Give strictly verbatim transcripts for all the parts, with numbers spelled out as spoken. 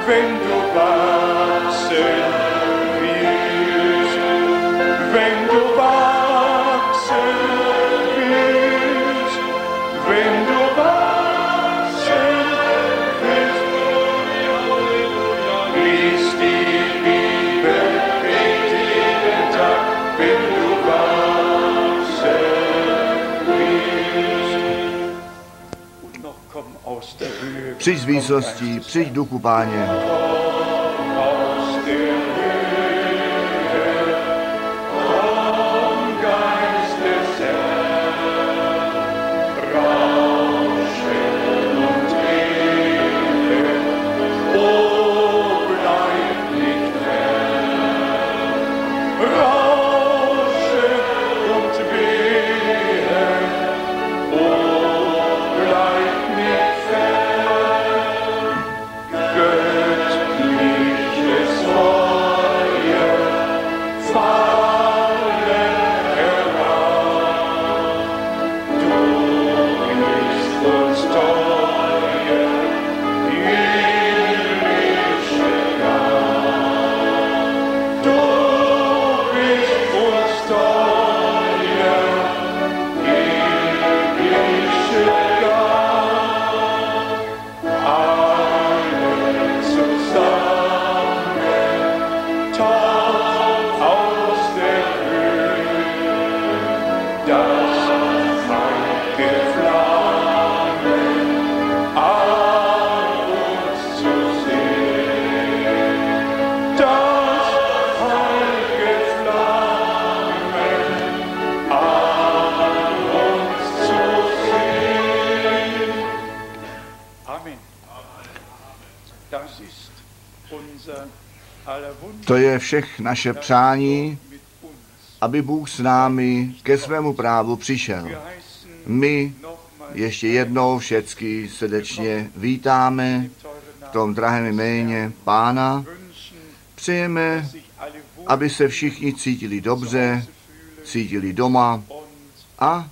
wenn du wachsen willst, wenn du wachsen willst, wenn du wachsen willst, lies die Bibel, bete jeden Tag, wenn du wachsen willst. Und noch komm aus der Höhe. Přijď z výsostí, přijď duchu Páně. To je všech naše přání, aby Bůh s námi ke svému právu přišel. My ještě jednou všecky srdečně vítáme v tom drahém jméně Pána. Přejeme, aby se všichni cítili dobře, cítili doma a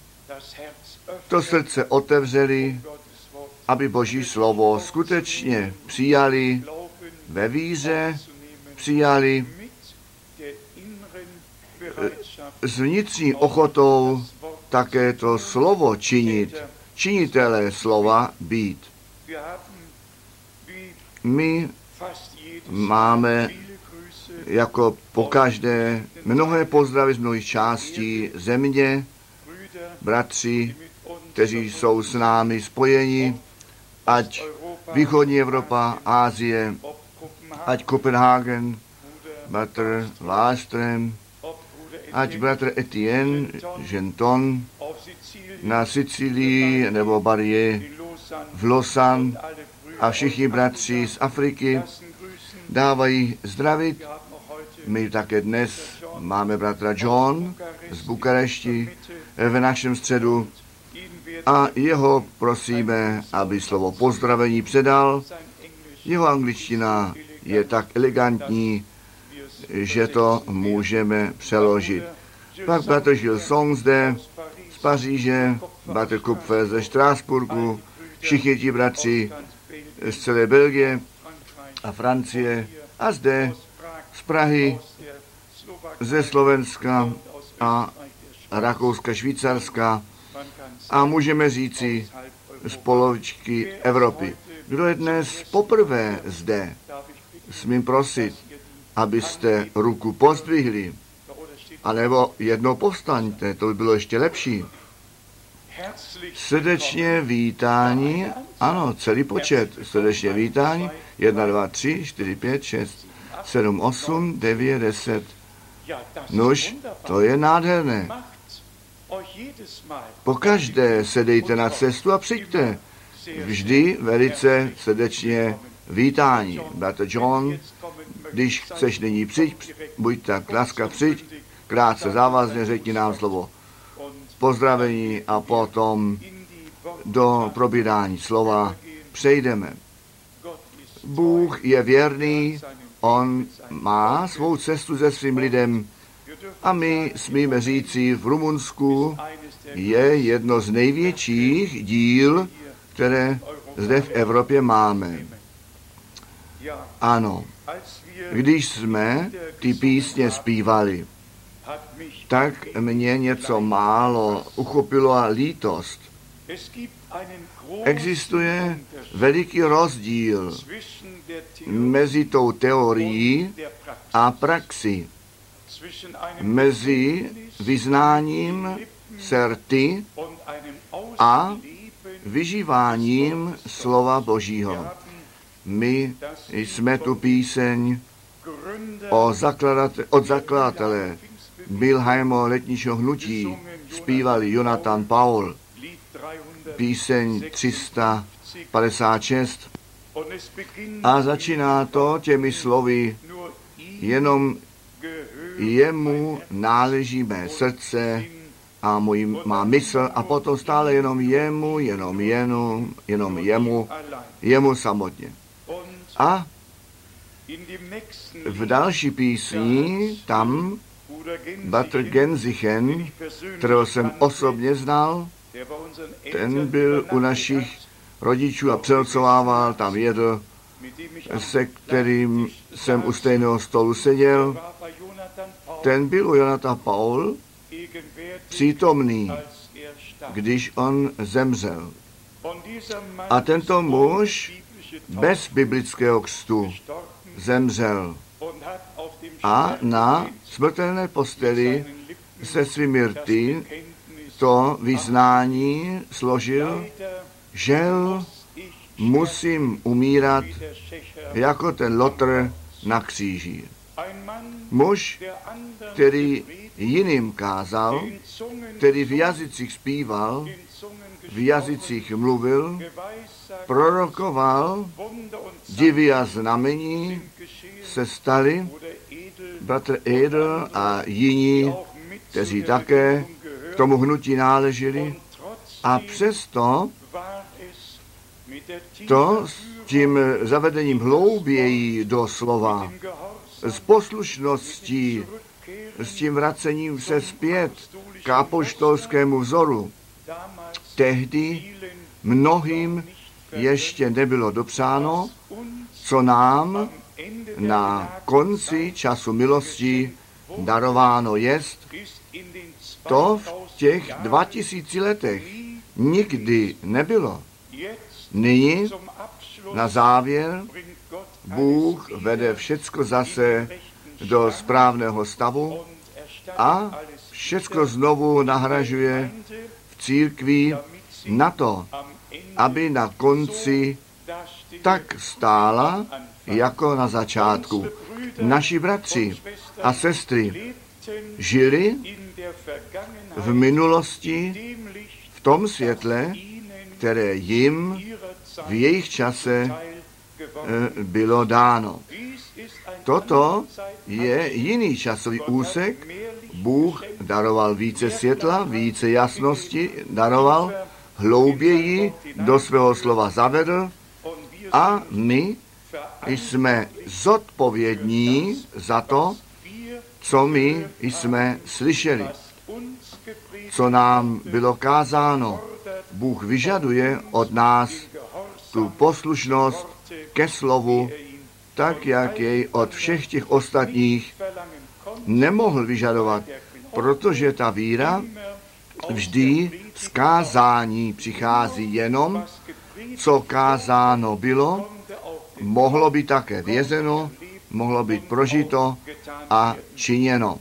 to srdce otevřeli, aby Boží slovo skutečně přijali ve víře, přijali s vnitřní ochotou také to slovo činit, činitelé slova být. My máme jako pokaždé mnohé pozdravy z mnohých částí země, bratři, kteří jsou s námi spojeni, ať východní Evropa, Ázie, ať Kopenhagen, bratr Lástrem, ať bratr Etienne, Genton, na Sicílii nebo Barrier v Lausanne a všichni bratři z Afriky dávají zdravit. My také dnes máme bratra John z Bukarešti v našem středu a jeho prosíme, aby slovo pozdravení předal. Jeho angličtina je tak elegantní, že to můžeme přeložit. Pak bratr Gilson zde z Paříže, bratr Kupfer ze Štrásburgu, všichni ti bratři z celé Belgie a Francie a zde z Prahy, ze Slovenska a Rakouska, Švýcarska a můžeme říci z polovičky Evropy. Kdo je dnes poprvé zde, smím prosit, abyste ruku pozdvihli, anebo jednou povstaňte, to by bylo ještě lepší. Srdečně vítání, ano, celý počet, srdečně vítání, jedna, dva, tři, čtyři, pět, šest, sedm, osm, devět, deset. Nož, to je nádherné. Pokaždé se dejte na cestu a přijďte. Vždy velice srdečně vítání. Bratr John, když chceš nyní přijď, buď tak láska přijď, krátce závazně řekni nám slovo pozdravení a potom do probírání slova přejdeme. Bůh je věrný, on má svou cestu se svým lidem a my smíme říci, v Rumunsku je jedno z největších díl, které zde v Evropě máme. Ano, když jsme ty písně zpívali, tak mě něco málo uchopilo a lítost. Existuje veliký rozdíl mezi tou teorií a praxí, mezi vyznáním serty a vyžíváním slova Božího. My jsme tu píseň o zakladate, od zakladatele Bilheimu letničního hnutí zpívali Jonathan Paul, píseň tři sta padesát šest. A začíná to těmi slovy: jenom jemu náleží mé srdce a můj, má mysl, a potom stále jenom jemu, jenom jenu, jenom jemu, jemu samotně. A v další písni tam Bratr Genzichen, kterého jsem osobně znal, ten byl u našich rodičů a přelcovával, tam jedl, se kterým jsem u stejného stolu seděl. Ten byl u Jonathan Paul přítomný, když on zemřel. A tento muž bez biblického křtu zemřel a na smrtelné posteli se svými rty to vyznání složil: žel musím umírat jako ten lotr na kříži. Muž, který jiným kázal, který v jazycích zpíval, v jazycích mluvil, prorokoval, divy a znamení se staly, bratr Edel a jiní, kteří také k tomu hnutí náleželi, a přesto to s tím zavedením hlouběji do slova, s poslušností, s tím vracením se zpět k apoštolskému vzoru, tehdy mnohým ještě nebylo dopřáno, co nám na konci času milosti darováno jest. To v těch dva tisíci letech nikdy nebylo. Nyní na závěr Bůh vede všecko zase do správného stavu a všecko znovu nahražuje v církvi na to, aby na konci tak stála, jako na začátku. Naši bratři a sestry žili v minulosti v tom světle, které jim v jejich čase bylo dáno. Toto je jiný časový úsek. Bůh daroval více světla, více jasnosti, daroval, hlouběji do svého slova zavedl, a my jsme zodpovědní za to, co my jsme slyšeli, co nám bylo kázáno. Bůh vyžaduje od nás tu poslušnost ke slovu, tak, jak jej od všech těch ostatních nemohl vyžadovat, protože ta víra vždy z kázání přichází jenom, co kázáno bylo, mohlo být také vězeno, mohlo být prožito a činěno.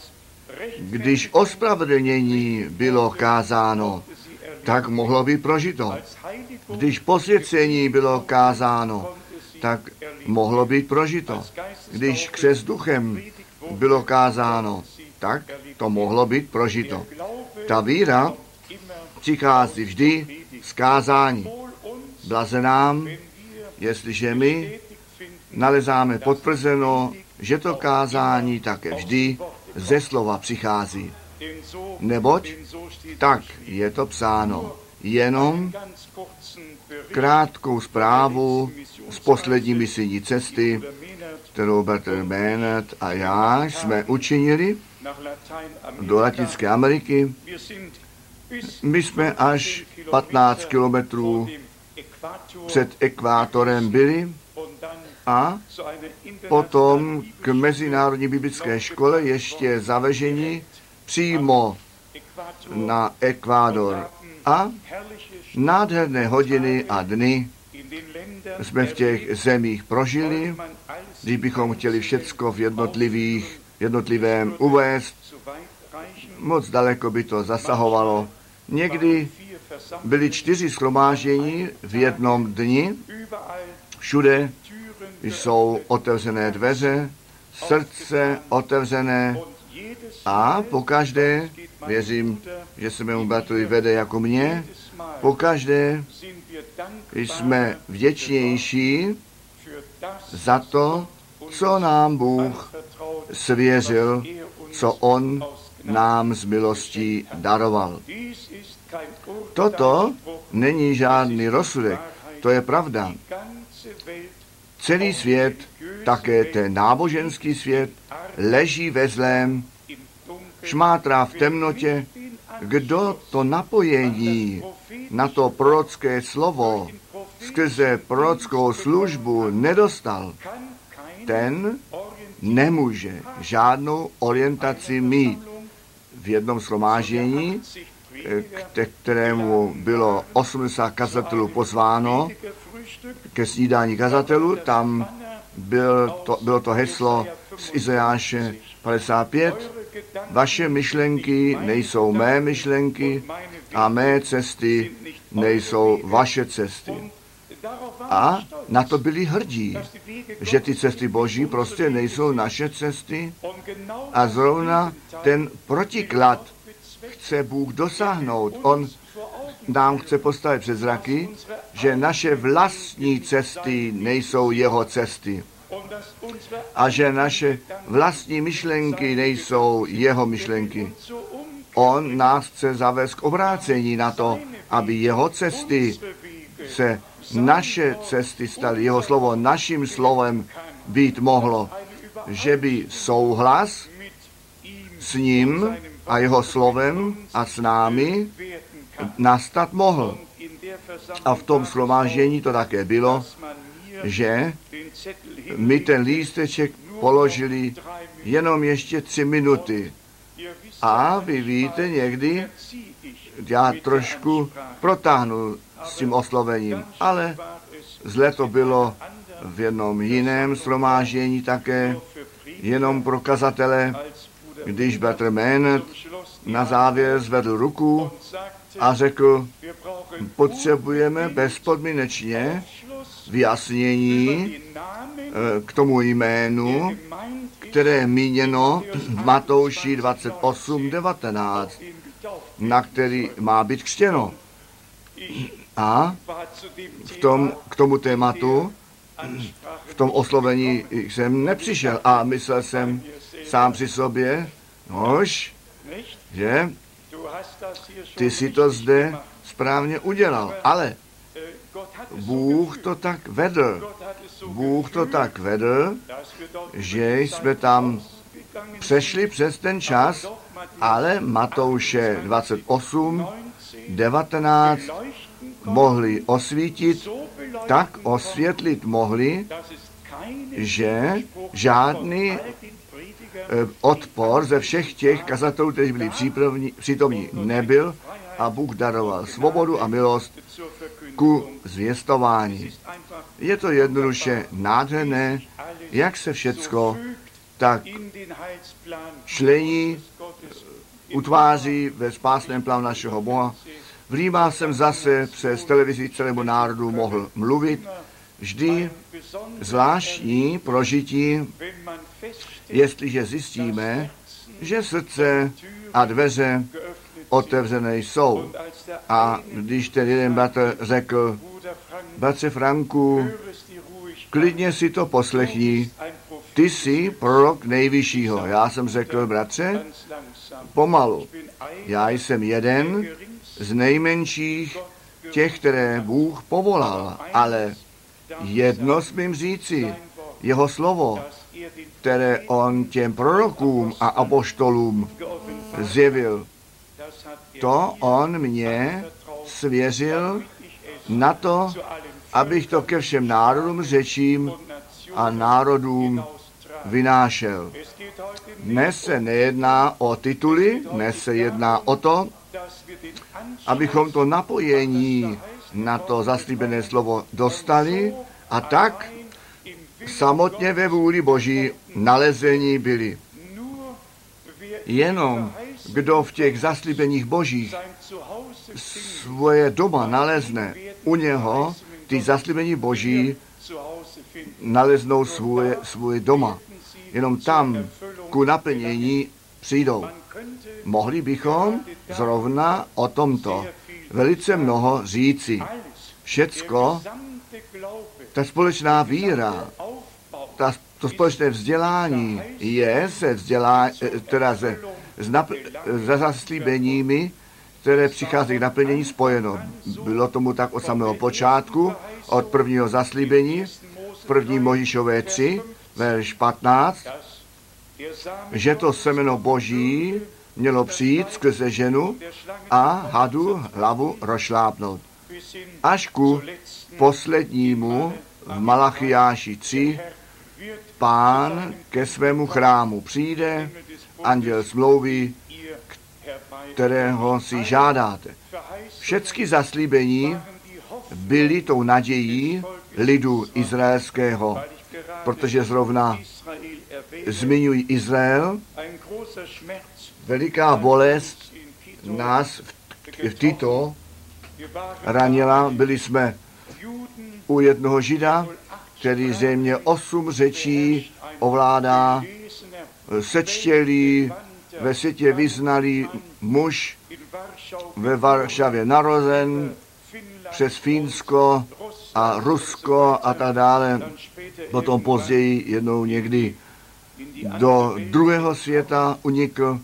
Když ospravedlnění bylo kázáno, tak mohlo být prožito. Když posvěcení bylo kázáno, tak mohlo být prožito. Když křest duchem bylo kázáno, tak to mohlo být prožito. Ta víra přichází vždy z kázání. Blaze nám, jestliže my nalezáme potvrzeno, že to kázání také vždy ze slova přichází. Neboť tak je to psáno. Jenom krátkou zprávu z poslední misijní cesty, kterou bratr Bennett a já jsme učinili do Latinské Ameriky. My jsme až patnáct kilometrů před ekvátorem byli a potom k Mezinárodní biblické škole ještě zavežení přímo na Ekvádor. A nádherné hodiny a dny jsme v těch zemích prožili. Když bychom chtěli všecko v jednotlivých, jednotlivém uvést, moc daleko by to zasahovalo. Někdy byly čtyři shromáždění v jednom dni. Všude jsou otevřené dveře, srdce otevřené a pokaždé, věřím, že se mému bratrovi vede jako mě, pokaždé jsme vděčnější za to, co nám Bůh svěřil, co On nám z milostí daroval. Toto není žádný rozsudek, to je pravda. Celý svět, také ten náboženský svět, leží ve zlém, šmátrá v temnotě. Kdo to napojení na to prorocké slovo skrze prorockou službu nedostal, ten nemůže žádnou orientaci mít. V jednom shromáždění, k kterému bylo osmdesát kazatelů pozváno ke snídání kazatelů, tam byl to, bylo to heslo z Izajáše padesát pět. Vaše myšlenky nejsou mé myšlenky a mé cesty nejsou vaše cesty. A na to byli hrdí, že ty cesty Boží prostě nejsou naše cesty. A zrovna ten protiklad chce Bůh dosáhnout. On nám chce postavit před zraky, že naše vlastní cesty nejsou jeho cesty. A že naše vlastní myšlenky nejsou jeho myšlenky. On nás chce zavést k obrácení na to, aby jeho cesty se naše cesty staly, jeho slovo naším slovem být mohlo, že by souhlas s ním a jeho slovem a s námi nastat mohl. A v tom shromáždění to také bylo, že my ten lísteček položili jenom ještě tři minuty. A vy víte, někdy já trošku protáhnu s tím oslovením, ale zle to bylo v jednom jiném shromáždění také, jenom pro kazatele, když bratr Maynard na závěr zvedl ruku a řekl, potřebujeme bezpodmínečně vyjasnění k tomu jménu, které je míněno v Matouši dvacet osm devatenáct, na který má být křtěno. A v tom, k tomu tématu, v tom oslovení jsem nepřišel a myslel jsem sám při sobě, nož, že ty si to zde správně udělal, ale Bůh to tak vedl. Bůh to tak vedl, že jsme tam přešli přes ten čas, ale Matouše dvacet osm devatenáct mohli osvítit, tak osvětlit mohli, že žádný odpor ze všech těch kazatelů, kteří byli přítomní, nebyl a Bůh daroval svobodu a milost ku zvěstování. Je to jednoduše nádherné, jak se všecko tak člení, utváří ve spásném plánu našeho Boha. V Římách jsem zase přes televizi celému národu mohl mluvit. Vždy zvláštní prožití, jestliže zjistíme, že srdce a dveře otevřené jsou. A když ten jeden bratr řekl, bratře Franku, klidně si to poslechni, ty jsi prorok nejvyššího. Já jsem řekl, bratře, pomalu. Já jsem jeden z nejmenších těch, které Bůh povolal, ale jedno smím říci, jeho slovo, které on těm prorokům a apoštolům zjevil, to on mě svěřil na to, abych to ke všem národům řečím a národům vynášel. Dnes se nejedná o tituly, dnes se jedná o to, abychom to napojení na to zaslíbené slovo dostali a tak samotně ve vůli Boží nalezení byli. Jenom kdo v těch zaslíbeních Božích svoje doma nalezne, u něho ty zaslíbení Boží naleznou svůj, svůj doma. Jenom tam ku naplnění přijdou. Mohli bychom zrovna o tomto velice mnoho říci. Všecko, ta společná víra, ta, to společné vzdělání je se vzdělá, teda se, za zaslíbeními, které přichází k naplnění spojeno. Bylo tomu tak od samého počátku, od prvního zaslíbení, v první Mojžíšové tři, verš patnáct, že to semeno Boží mělo přijít skrze ženu a hadu hlavu rozšlápnout. Až ku poslednímu v Malachiáši tři Pán ke svému chrámu přijde, anděl smlouvy, kterého si žádáte. Všechny zaslíbení byly tou nadějí lidu izraelského, protože zrovna zmiňují Izrael, veliká bolest nás v Tito ranila. Byli jsme u jednoho Žida, který zřejmě osm řečí ovládá, sečtělý, ve světě vyznalý muž, ve Varšavě narozen, přes Fínsko a Rusko a tak dále. Potom později jednou někdy do druhého světa unikl.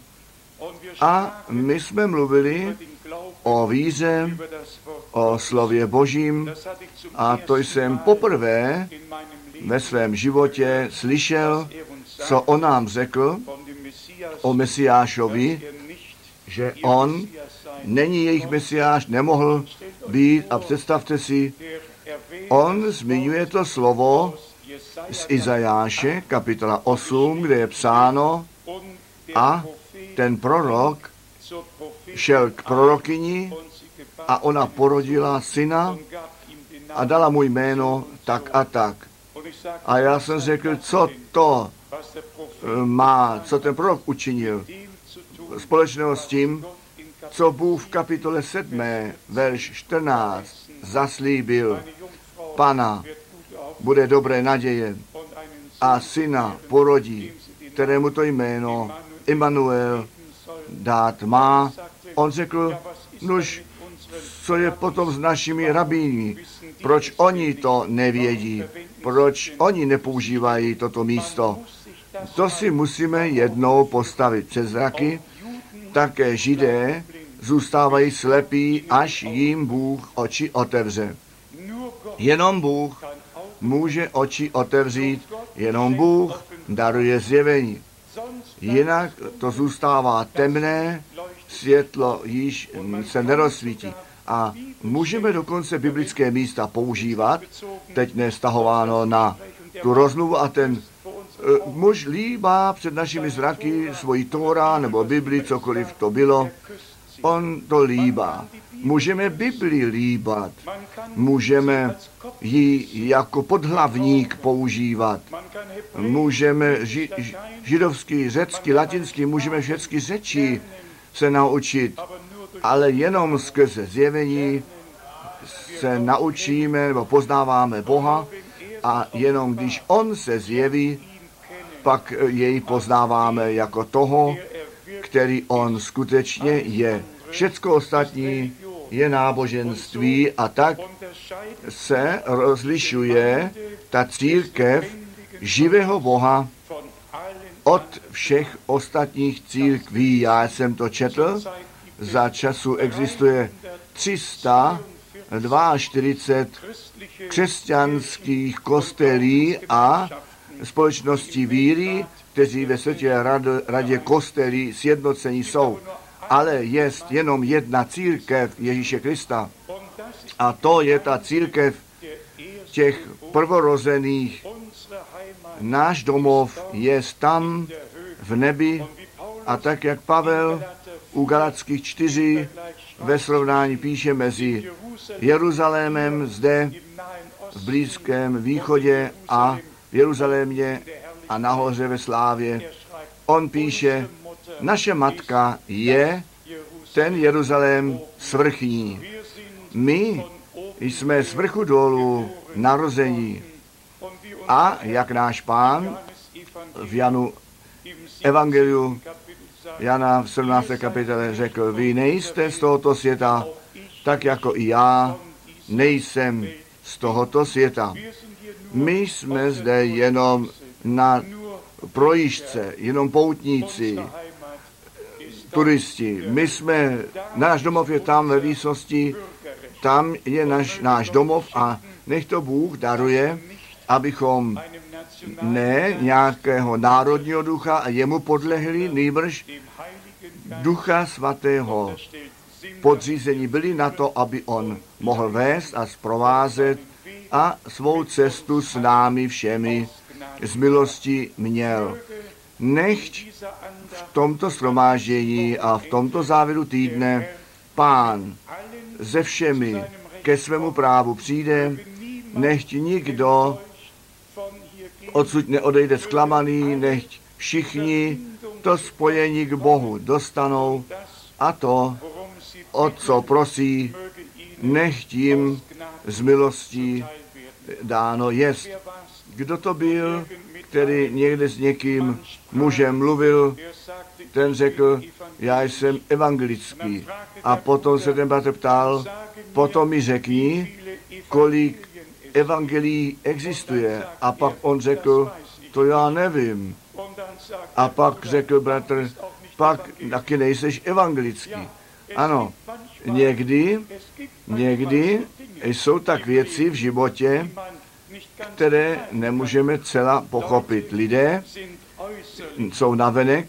A my jsme mluvili o víře, o slově Božím a to jsem poprvé ve svém životě slyšel, co on nám řekl o Mesiášovi, že on není jejich Mesiáš, nemohl být a představte si, on zmiňuje to slovo z Izajáše, kapitola osm, kde je psáno a ten prorok šel k prorokyni a ona porodila syna a dala mu jméno tak a tak. A já jsem řekl, co to má, co ten prorok učinil společného s tím, co Bůh v kapitole sedmé, verš čtrnáct zaslíbil. Pana bude dobré naděje a syna porodí, kterému to jméno Immanuel dát má. On řekl, nož, co je potom s našimi rabíny? Proč oni to nevědí? Proč oni nepoužívají toto místo? To si musíme jednou postavit přes zraky. Také Židé zůstávají slepí, až jim Bůh oči otevře. Jenom Bůh může oči otevřít, jenom Bůh daruje zjevení. Jinak to zůstává temné, světlo již se nerozsvítí. A můžeme dokonce biblické místa používat, teď nestahováno na tu rozmluvu a ten uh, muž líbá před našimi zraky svoji Tóra nebo Bibli, cokoliv to bylo, on to líbá. Můžeme Bibli líbat, můžeme ji jako podhlavník používat, můžeme ži, židovský, řecky, latinsky, můžeme všechny řeči se naučit, ale jenom skrze zjevení se naučíme nebo poznáváme Boha a jenom když On se zjeví, pak jej poznáváme jako toho, který On skutečně je. Všecko ostatní je náboženství a tak se rozlišuje ta církev živého Boha od všech ostatních církví. Já jsem to četl, za času existuje tři sta čtyřicet dva křesťanských kostelí a společností víry, kteří ve světě radě kostelí sjednocení jsou. Ale je jenom jedna církev Ježíše Krista. A to je ta církev těch prvorozených náš domov je tam v nebi a tak, jak Pavel u Galatských čtyři ve srovnání píše mezi Jeruzalémem zde v Blízkém východě a v Jeruzalémě a nahoře ve slávě. On píše, naše matka je ten Jeruzalém svrchní. My jsme z vrchu dolů narození. A jak náš Pán v Janu Evangeliu Jana v sedmnácté kapitole řekl, vy nejste z tohoto světa, tak jako i já nejsem z tohoto světa. My jsme zde jenom na projížďce, jenom poutníci, turisti. My jsme, náš domov je tam ve výsosti, tam je naš, náš domov a nech to Bůh daruje, abychom ne nějakého národního ducha a jemu podlehli, nýbrž Ducha Svatého podřízení byli na to, aby on mohl vést a zprovázet a svou cestu s námi všemi z milosti měl. Nechť v tomto shromáždění a v tomto závěru týdne Pán ze všemi ke svému právu přijde, nechť nikdo odsud neodejde zklamaný, nechť všichni to spojení k Bohu dostanou a to, o co prosí, nechť jim z milostí dáno jest. Kdo to byl, který někde s někým mužem mluvil, ten řekl, já jsem evangelický. A potom se ten bratr ptal, potom mi řekni, kolik evangelií existuje. A pak on řekl, to já nevím. A pak řekl bratr, pak taky nejseš evangelický. Ano, někdy, někdy jsou tak věci v životě, které nemůžeme celá pochopit. Lidé jsou navenek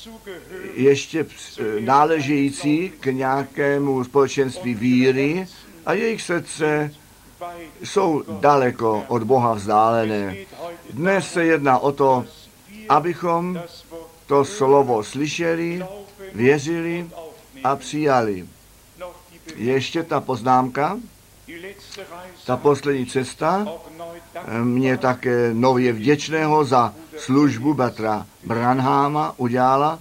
ještě náležející k nějakému společenství víry a jejich srdce jsou daleko od Boha vzdálené. Dnes se jedná o to, abychom to slovo slyšeli, věřili a přijali. Ještě ta poznámka, ta poslední cesta mě také nově vděčného za službu bratra Branhama udělala.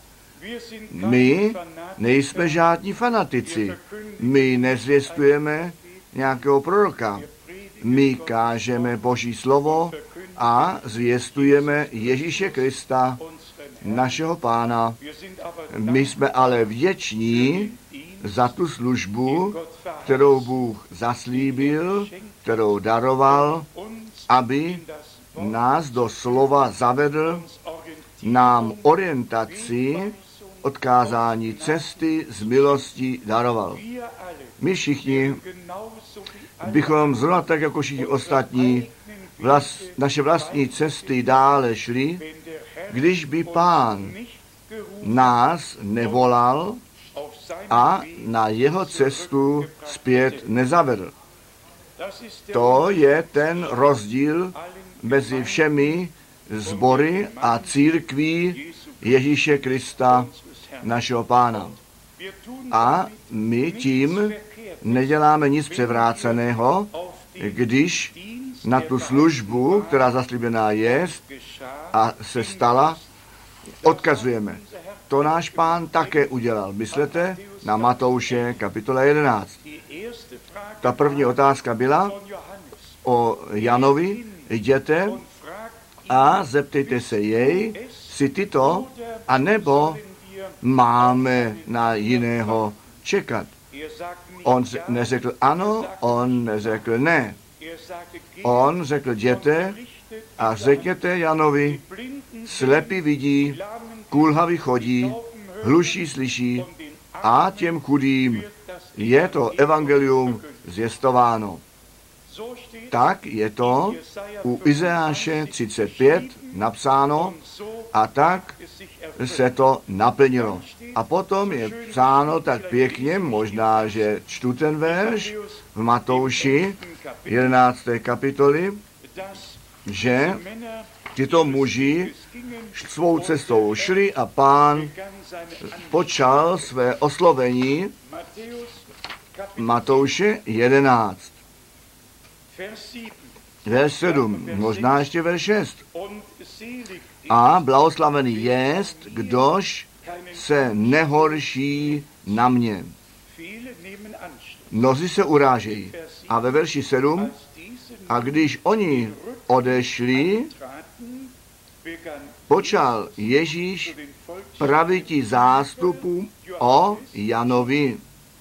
My nejsme žádní fanatici. My nezvěstujeme nějakého proroka. My kážeme Boží slovo a zvěstujeme Ježíše Krista, našeho Pána. My jsme ale vděční za tu službu, kterou Bůh zaslíbil, kterou daroval, aby nás do slova zavedl, nám orientaci, odkázání cesty z milosti daroval. My všichni bychom zrovna tak jako všichni ostatní vlast, naše vlastní cesty dále šli, když by Pán nás nevolal a na jeho cestu zpět nezavedl. To je ten rozdíl mezi všemi sbory a církví Ježíše Krista, našeho Pána. A my tím neděláme nic převráceného, když na tu službu, která zaslíbená je a se stala, odkazujeme. To náš Pán také udělal. Myslete na Matouše kapitola jedenáct. Ta první otázka byla o Janovi, jděte a zeptejte se jej, si tyto, anebo máme na jiného čekat. On neřekl ano, on neřekl ne. On řekl, jděte a řekněte Janovi, slepí vidí, kulhavý chodí, hluší slyší a těm chudým je to evangelium zvěstováno. Tak je to u Izajáše třicet pět napsáno a tak se to naplnilo. A potom je psáno tak pěkně, možná, že čtu ten verš v Matouši jedenácté kapitoli, že tyto muži svou cestou šli a Pán počal své oslovení. Matouše jedenáct, verš sedm, možná ještě verš šest. A blahoslavený jest, kdož se nehorší na mě. Mnozí se urážejí. A ve verši sedm, a když oni odešli, počal Ježíš praviti zástupu o Janovi.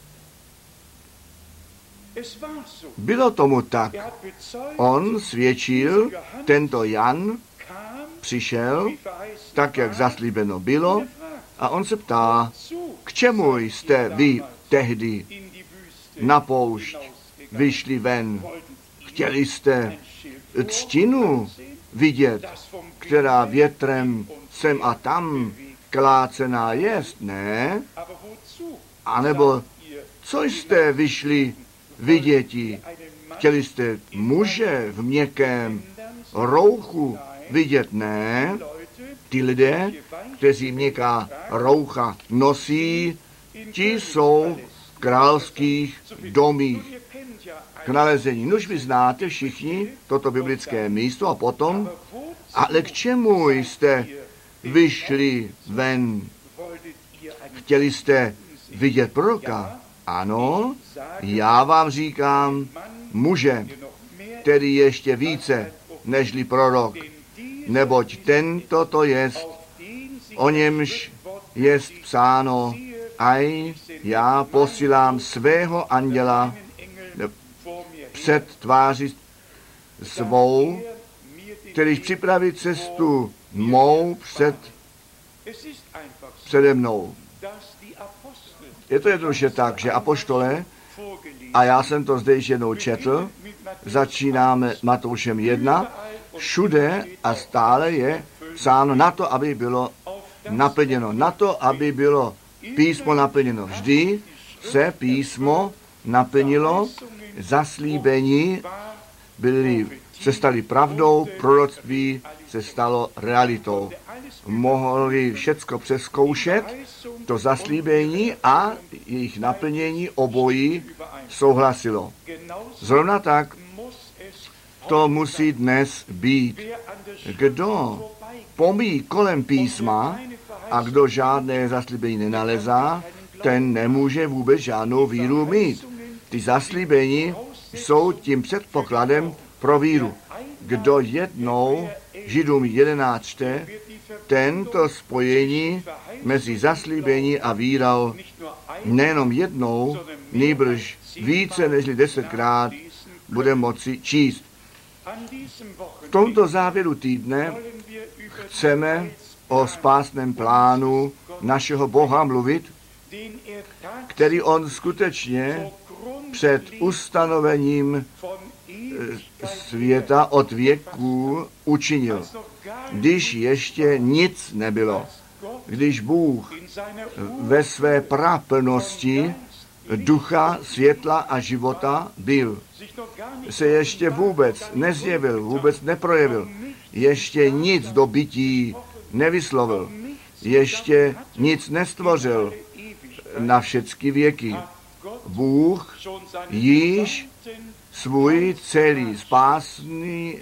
Bylo tomu tak. On svědčil, tento Jan přišel, tak jak zaslíbeno bylo, a on se ptá, k čemu jste vy tehdy na poušť vyšli ven? Chtěli jste třtinu vidět, která větrem sem a tam klácená jest, ne? A nebo co jste vyšli viděti? Chtěli jste muže v měkkém rouchu vidět, ne? Ty lidé, kteří měkká roucha nosí, ti jsou v královských domích k nalezení. Nož vy znáte všichni toto biblické místo a potom, ale k čemu jste vyšli ven? Chtěli jste vidět proroka? Ano, já vám říkám, muže, který ještě více nežli prorok, neboť tento to jest, o němž jest psáno, aj já posílám svého anděla před tváři svou, kterýž připraví cestu mou před, přede mnou. Je to jednoduše tak, že apoštole, a já jsem to zde již jednou četl, začínáme Matoušem jedna, všude a stále je psáno na to, aby bylo naplněno, na to, aby bylo písmo naplněno. Vždy se písmo naplnilo, zaslíbení byly, se staly pravdou, proroctví se stalo realitou. Mohli všecko přezkoušet, to zaslíbení a jejich naplnění obojí souhlasilo. Zrovna tak to musí dnes být. Kdo pomíjí kolem písma a kdo žádné zaslíbení nenalezá, ten nemůže vůbec žádnou víru mít. Ty zaslíbení jsou tím předpokladem pro víru. Kdo jednou, Židům jedenáct čte, tento spojení mezi zaslíbení a vírou nejenom jednou, nýbrž více než desetkrát bude moci číst. V tomto závěru týdne chceme o spásném plánu našeho Boha mluvit, který on skutečně před ustanovením světa od věků učinil. Když ještě nic nebylo, když Bůh ve své praplnosti ducha, světla a života byl, se ještě vůbec nezjevil, vůbec neprojevil, ještě nic do bytí nevyslovil, ještě nic nestvořil na všechny věky. Bůh již svůj celý spásný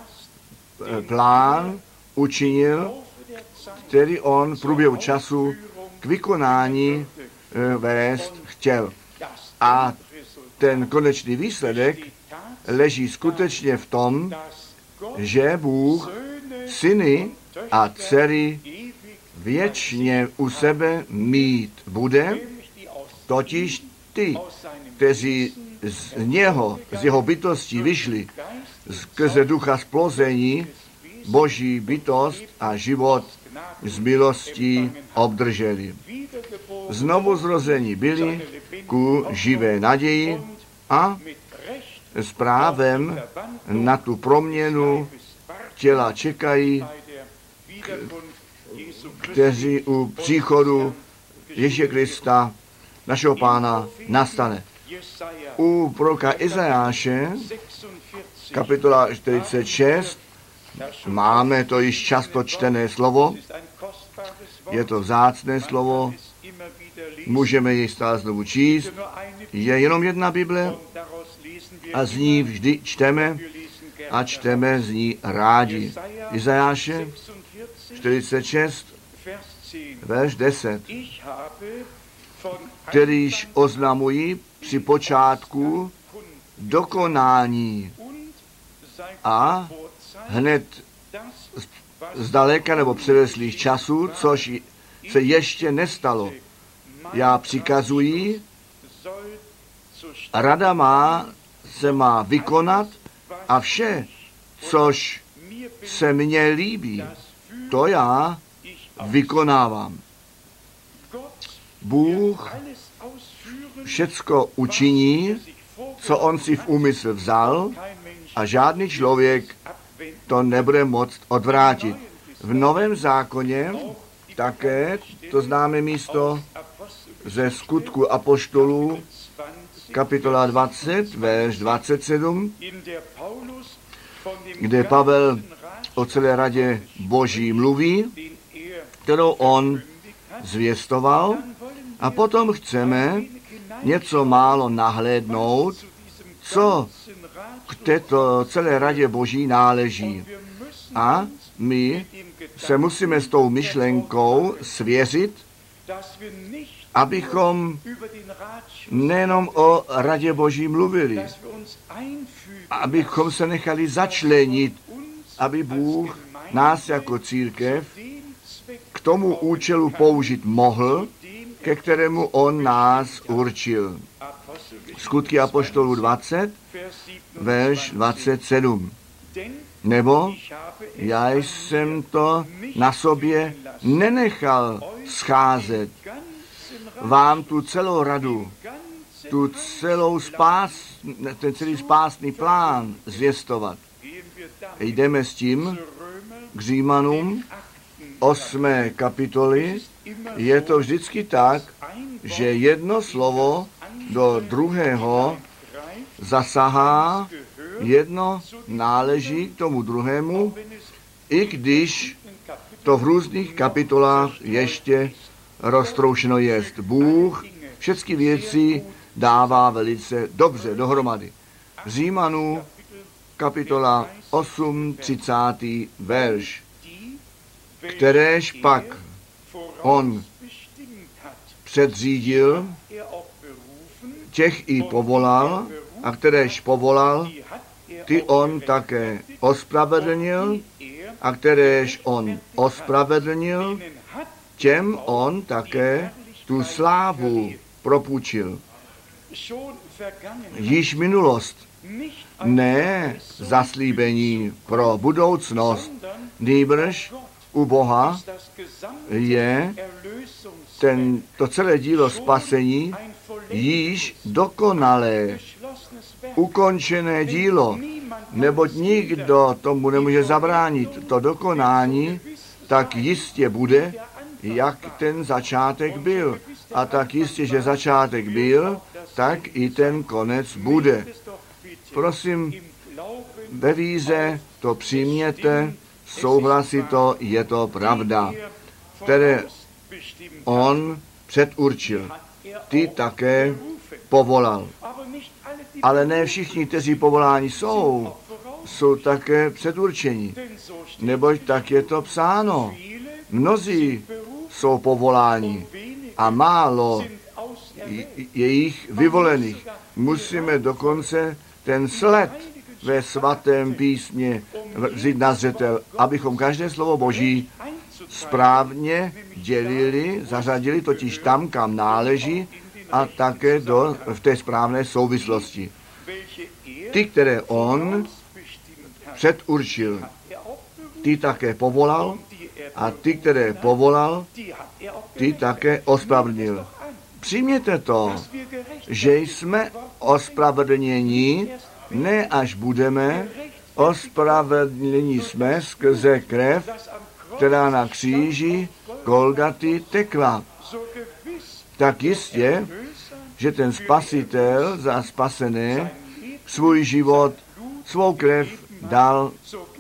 plán učinil, který on v průběhu času k vykonání vést chtěl. A ten konečný výsledek leží skutečně v tom, že Bůh syny a dcery věčně u sebe mít bude, totiž ty, kteří z něho, z jeho bytostí vyšli, skrze ducha splození, boží bytost a život z milostí obdrželi. Znovu zrození byli ku živé naději a s právem na tu proměnu těla čekají, kteří u příchodu Ježíše Krista, našeho Pána, nastane. U proroka Izajáše, kapitola čtyřicet šest, Máme to již často čtené slovo, je to vzácné slovo, můžeme jej stále znovu číst, je jenom jedna Bible a z ní vždy čteme a čteme z ní rádi. Izajáše čtyřicet šest, verš deset, kterýž oznamují při počátku dokonání a hned zdaleka nebo předeslých časů, což se ještě nestalo. Já přikazuji, rada má, se má vykonat a vše, což se mně líbí, to já vykonávám. Bůh všecko učiní, co on si v úmysl vzal, a žádný člověk to nebude moct odvrátit. V Novém zákoně také to známe místo ze Skutku apoštolů, kapitola dvacet, verš dvacet sedm, kde Pavel o celé radě Boží mluví, kterou on zvěstoval, a potom chceme něco málo nahlédnout, co k této celé radě Boží náleží. A my se musíme s tou myšlenkou svěřit, abychom nejenom o radě Boží mluvili, abychom se nechali začlenit, aby Bůh nás jako církev k tomu účelu použít mohl, ke kterému on nás určil. Skutky apoštolů dvacet, verš dvacet sedm. Nebo já jsem to na sobě nenechal scházet, vám tu celou radu, tu celou spás, ten celý spásný plán zvěstovat. Jdeme s tím k Římanům osmé kapitoly. Je to vždycky tak, že jedno slovo do druhého zasahá, jedno náleží k tomu druhému, i když to v různých kapitolách ještě roztroušeno jest. Bůh všechny věci dává velice dobře dohromady. Římanů kapitola osm, třicátý verš. Kteréž pak on předřídil, těch i povolal, a kteréž povolal, ty on také ospravedlnil, a kteréž on ospravedlnil, těm on také tu slávu propůjčil. Již minulost, ne zaslíbení pro budoucnost, nýbrž u Boha je ten, to celé dílo spasení již dokonalé, ukončené dílo, neboť nikdo tomu nemůže zabránit. To dokonání tak jistě bude, jak ten začátek byl. A tak jistě, že začátek byl, tak i ten konec bude. Prosím, ve víře to přijměte, souhlasí to, je to pravda, které on předurčil. Ty také povolal. Ale ne všichni, kteří povoláni jsou, jsou také předurčeni. Neboť tak je to psáno. Mnozí jsou povoláni a málo je jich vyvolených. Musíme dokonce ten sled ve svatém písmě vzít na zřetel, abychom každé slovo Boží správně dělili, zařadili totiž tam, kam náleží, a také do, v té správné souvislosti. Ty, které on předurčil, ty také povolal, a ty, které povolal, ty také ospravedlnil. Přijměte to, že jsme ospravedlněni, ne až budeme, ospravedlněni jsme skrze krev, která na kříži Golgaty tekla. Tak jistě, že ten spasitel za spasené svůj život, svou krev dal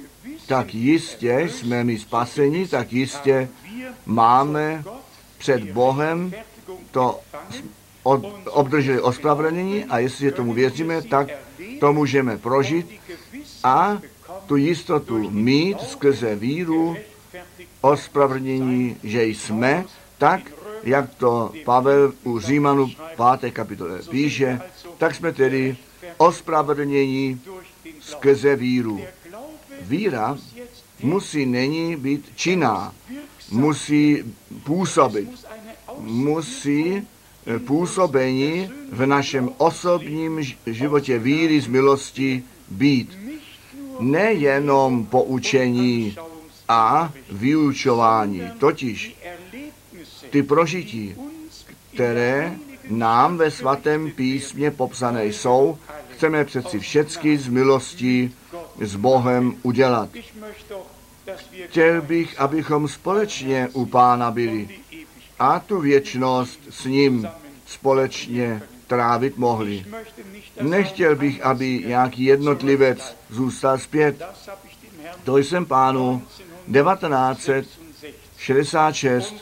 tak jistě jsme my spaseni, tak jistě máme před Bohem to od, obdrželi ospravedlnění a jestliže tomu věříme, tak to můžeme prožít a tu jistotu mít skrze víru ospravedlnění, že jsme, tak jak to Pavel u Římanů páté kapitole píše, tak jsme tedy ospravedlnění skrze víru. Víra musí není být činná, musí působit, musí působení v našem osobním životě víry z milosti být. Nejenom poučení a vyučování, totiž ty prožití, které nám ve svatém písmě popsané jsou, chceme přeci všecky z milosti s Bohem udělat. Chtěl bych, abychom společně u Pána byli a tu věčnost s ním společně trávit mohli. Nechtěl bych, aby nějaký jednotlivec zůstal zpět. To jsem Pánu devatenáct set šedesát šest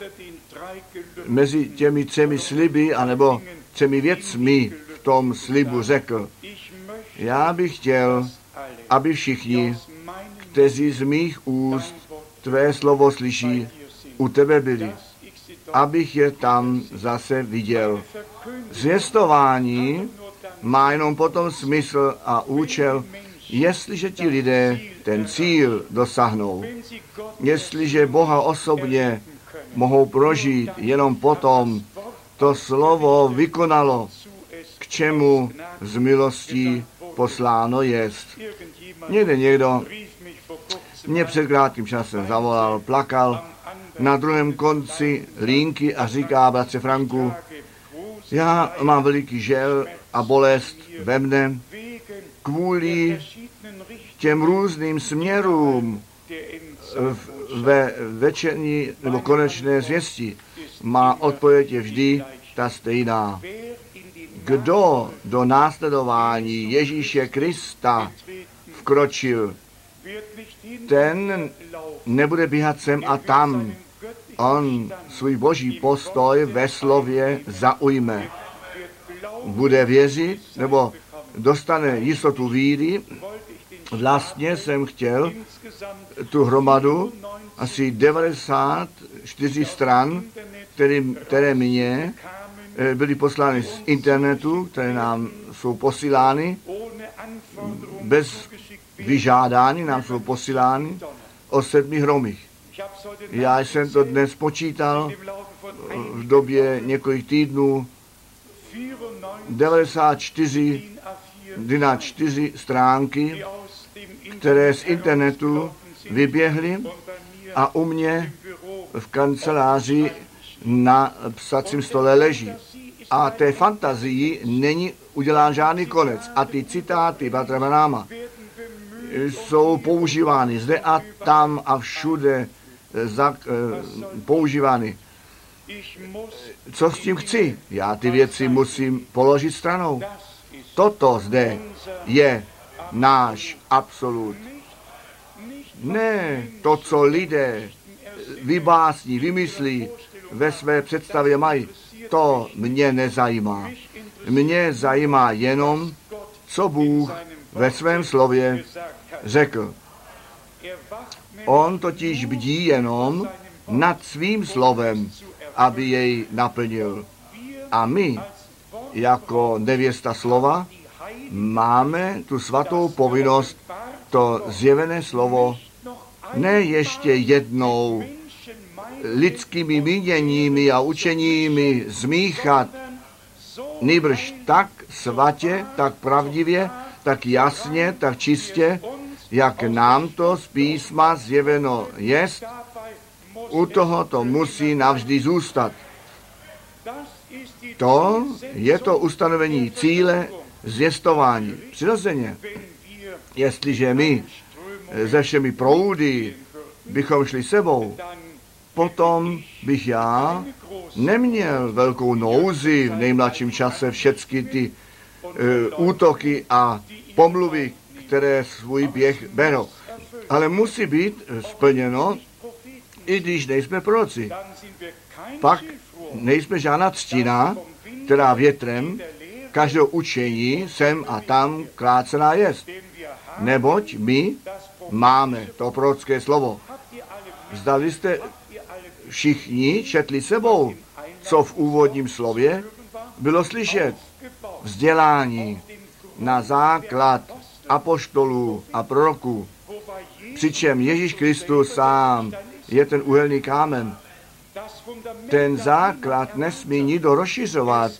mezi těmi třemi sliby, anebo třemi věcmi v tom slibu řekl. Já bych chtěl, aby všichni, kteří z mých úst tvé slovo slyší, u tebe byli, abych je tam zase viděl. Zvěstování má jenom potom smysl a účel, jestliže ti lidé ten cíl dosáhnou. Jestliže Boha osobně mohou prožít, jenom potom to slovo vykonalo, k čemu z milostí posláno jest. Někde někdo mě před krátkým časem zavolal, plakal na druhém konci linky a říká: bratře Franku, já mám veliký žel a bolest ve mne kvůli těm různým směrům ve večerní nebo konečné zvěsti. Má odpověď je vždy ta stejná. Kdo do následování Ježíše Krista vkročil, ten nebude běhat sem a tam. On svůj boží postoj ve slově zaujme. Bude věřit, nebo dostane jistotu víry. Vlastně jsem chtěl tu hromadu, asi devadesát čtyři stran, které, které mě byly poslány z internetu, které nám jsou posílány, bez vyžádání nám jsou posílány o sedmi hromích. Já jsem to dnes počítal v době několik týdnů, devadesát čtyři na čtyři stránky, které z internetu vyběhly a u mě v kanceláři na psacím stole leží. A té fantazii není udělán žádný konec. A ty citáty Bratra Branhama jsou používány zde a tam a všude za, eh, používány. Co s tím chci? Já ty věci musím položit stranou. Toto zde je náš absolut. Ne to, co lidé vybásní, vymyslí, ve své představě mají. To mě nezajímá. Mě zajímá jenom, co Bůh ve svém slově řekl. On totiž bdí jenom nad svým slovem, aby jej naplnil. A my, jako nevěsta slova, máme tu svatou povinnost to zjevené slovo ne ještě jednou lidskými míněními a učeními zmíchat, nýbrž tak svatě, tak pravdivě, tak jasně, tak čistě, jak nám to z písma zjeveno jest, u toho to musí navždy zůstat. To je to ustanovení cíle zvěstování. Přirozeně, jestliže my se všemi proudy bychom šli sebou, potom bych já neměl velkou nouzi v nejmladším čase všechny ty uh, útoky a pomluvy, které svůj běh berou. ale musí být splněno, i když nejsme proroci. Pak nejsme žádná třtina, která větrem každého učení sem a tam krácená jest. Neboť my máme to prorocké slovo. Zdali jste všichni četli sebou, co v úvodním slově bylo slyšet. Vzdělání na základ apoštolů a proroků, přičem Ježíš Kristus sám je ten úhelný kámen. Ten základ nesmí nikdo rozšiřovat.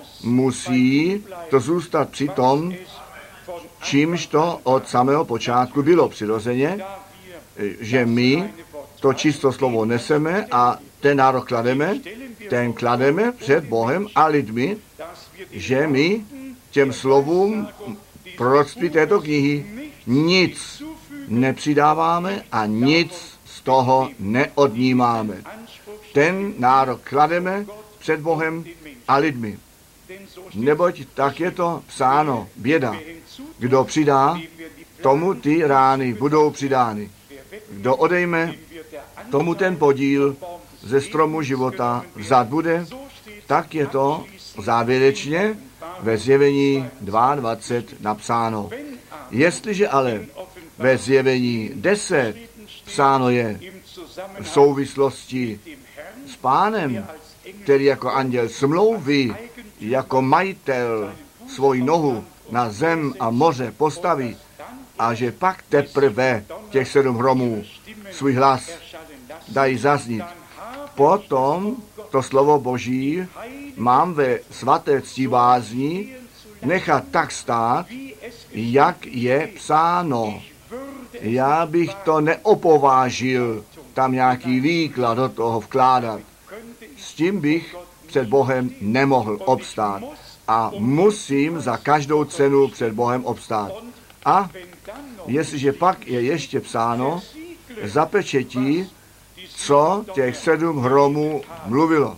Musí to zůstat při tom, čímž to od samého počátku bylo přirozeně, že my to čisté slovo neseme a ten nárok klademe, ten klademe před Bohem a lidmi, že my těm slovům proroctví této knihy nic nepřidáváme a nic z toho neodnímáme. Ten nárok klademe před Bohem a lidmi. Neboť tak je to psáno, běda. Kdo přidá, tomu ty rány budou přidány. Kdo odejme, tomu ten podíl ze stromu života vzat bude, tak je to závěrečně ve Zjevení dvacet dva napsáno. Jestliže ale ve Zjevení deset psáno je v souvislosti s Pánem, který jako anděl smlouvy, jako majitel svoji nohu na zem a moře postaví a že pak teprve těch sedm hromů svůj hlas dají zaznít. Potom to slovo Boží mám ve svaté ctibázni nechat tak stát, jak je psáno. Já bych to neopovážil tam nějaký výklad do toho vkládat. S tím bych před Bohem nemohl obstát. A musím za každou cenu před Bohem obstát. A jestliže pak je ještě psáno, zapečetí, co těch sedm hromů mluvilo.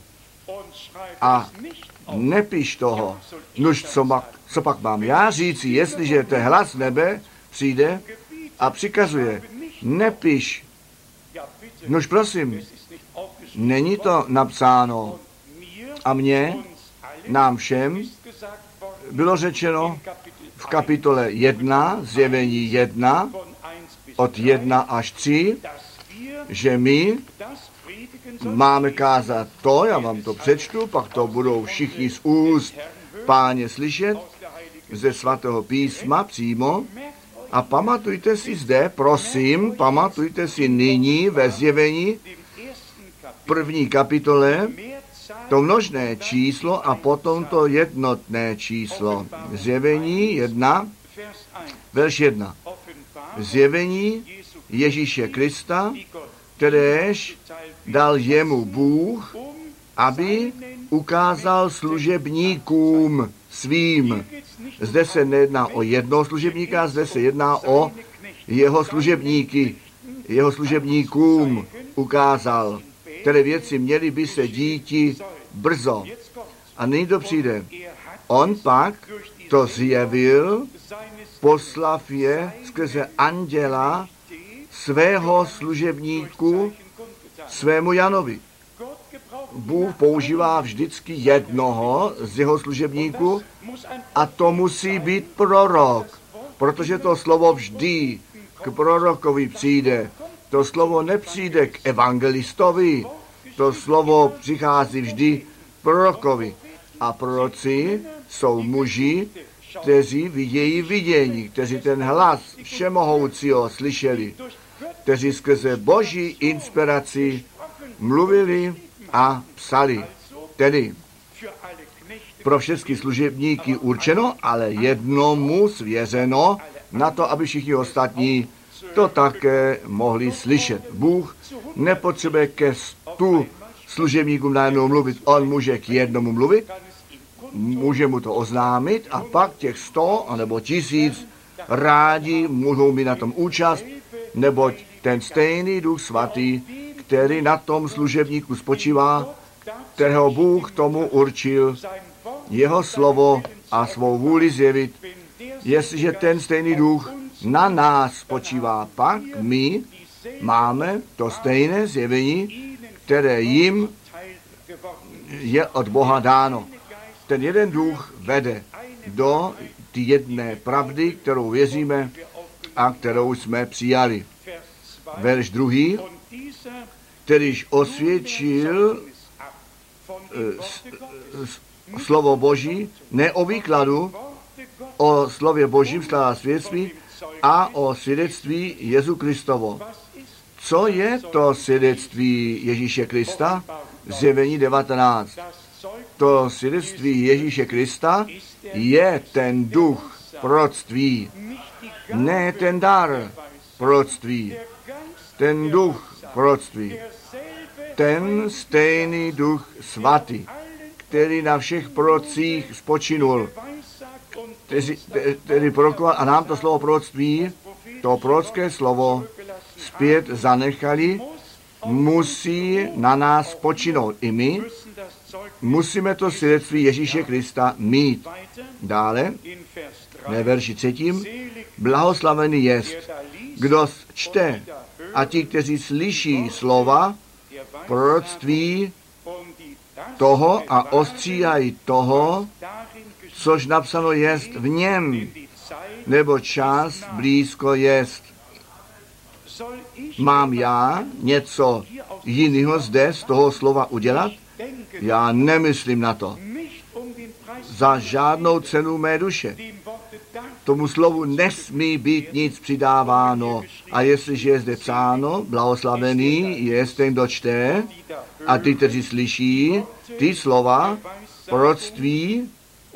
A nepiš toho. Nuž, co, ma, co pak mám já říci, jestliže ten hlas nebe přijde a přikazuje, nepiš. Nuž, prosím, není to napsáno. A mně, nám všem, bylo řečeno v kapitole jedna, Zjevení jedna, od jedna až tři, že my máme kázat to, já vám to přečtu, pak to budou všichni z úst Páně slyšet, ze svatého písma přímo. A pamatujte si zde, prosím, pamatujte si nyní ve Zjevení první kapitole to množné číslo a potom to jednotné číslo. Zjevení jedna, verš jedna. Zjevení Ježíše Krista, kteréž dal jemu Bůh, aby ukázal služebníkům svým. Zde se nejedná o jednoho služebníka, zde se jedná o jeho služebníky, jeho služebníkům ukázal, které věci měly by se díti brzo. A nyní to přijde. On pak to zjevil, poslav je skrze anděla svého služebníku svému Janovi. Bůh používá vždycky jednoho z jeho služebníků a to musí být prorok, protože to slovo vždy k prorokovi přijde. To slovo nepřijde k evangelistovi, to slovo přichází vždy prorokovi. A proroci jsou muži, kteří vidějí vidění, kteří ten hlas všemohoucího slyšeli, kteří skrze boží inspiraci mluvili a psali. Tedy pro všechny služebníky určeno, ale jednomu svěřeno na to, aby všichni ostatní to také mohli slyšet. Bůh nepotřebuje ke stu služebníkům najednou mluvit, on může k jednomu mluvit, může mu to oznámit a pak těch sto anebo tisíc rádi můžou mít na tom účast, neboť ten stejný Duch Svatý, který na tom služebníku spočívá, kterého Bůh tomu určil jeho slovo a svou vůli zjevit, jestliže ten stejný duch na nás spočívá. Pak my máme to stejné zjevení, které jim je od Boha dáno. Ten jeden duch vede do ty jedné pravdy, kterou věříme a kterou jsme přijali. Verš druhý, kterýž osvědčil s, s, slovo Boží, ne o výkladu, o slově Božím skládá svědectví a o svědectví Jezu Kristovo. Co je to svědectví Ježíše Krista? Zjevení devatenáct. To svědectví Ježíše Krista je ten duch proroctví, ne ten dar proroctví, ten duch proroctví, ten stejný duch svatý, který na všech prorocích spočinul, který, který prorokoval a nám to slovo proroctví, to prorocké slovo zpět zanechali, musí na nás spočinout. I my musíme to svědectví Ježíše Krista mít. Dále, ve verši třetím, blahoslavený jest, kdo čte a ti, kteří slyší slova proroctví toho a ostříhají toho, což napsáno jest v něm, nebo čas blízko jest. Mám já něco jiného zde z toho slova udělat? Já nemyslím na to. Za žádnou cenu mé duše. Tomu slovu nesmí být nic přidáváno. A jestliže je zde psáno, blahoslavený je ten, kdo čte, a ty, kteří slyší ty slova, proroctví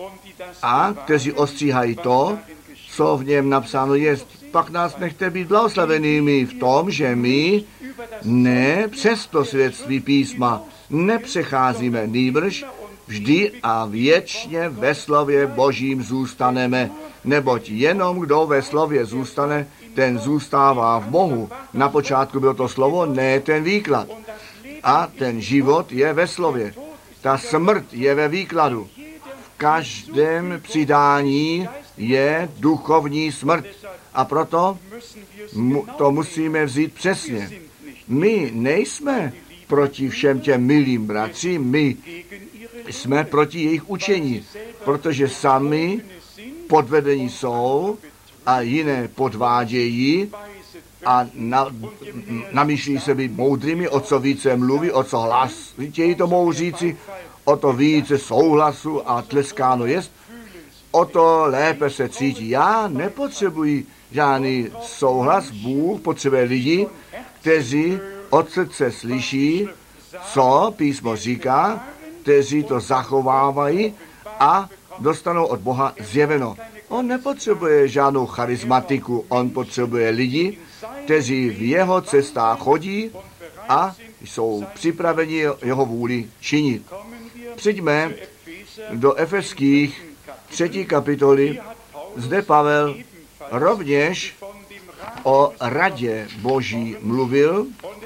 a kteří ostříhají to, co v něm napsáno je, pak nás nechte být blahoslavenými v tom, že my ne přes to svědectví písma nepřecházíme, nýbrž vždy a věčně ve slově Božím zůstaneme, neboť jenom kdo ve slově zůstane, ten zůstává v Bohu. Na počátku bylo to slovo, ne ten výklad. A ten život je ve slově. Ta smrt je ve výkladu. V každém přidání je duchovní smrt. A proto mu, to musíme vzít přesně. My nejsme proti všem těm milým bratřím, my jsme proti jejich učení, protože sami podvedení jsou a jiné podvádějí a na, namýšlí se být moudrými, o co více mluví, o co hlasitěji to mohou říci, o to více souhlasu a tleskáno jest, o to lépe se cítí. Já nepotřebuji žádný souhlas, Bůh potřebuje lidi, kteří od srdce slyší, co písmo říká, kteří to zachovávají a dostanou od Boha zjeveno. On nepotřebuje žádnou charismatiku, on potřebuje lidi, kteří v jeho cestách chodí a jsou připraveni jeho vůli činit. Přijďme do Efeských třetí kapitoly. Zde Pavel rovněž o radě Boží mluvil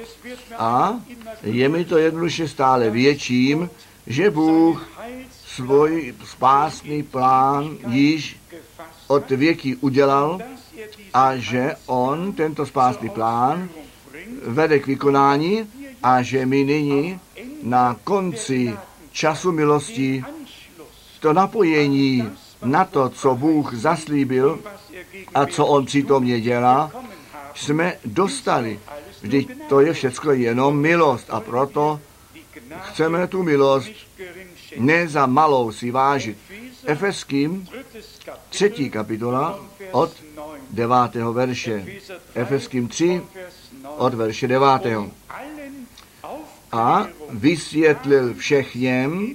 a je mi to jednoduše stále větším, že Bůh svůj spásný plán již od věky udělal a že on tento spásný plán vede k vykonání a že my nyní na konci času milosti to napojení na to, co Bůh zaslíbil a co on přítomně dělá, jsme dostali. Vždyť to je všecko jenom milost a proto chceme tu milost ne za malou si vážit. Efeským třetí kapitola od devátého verše. Efeským tři od verše devátého. A vysvětlil všechněm,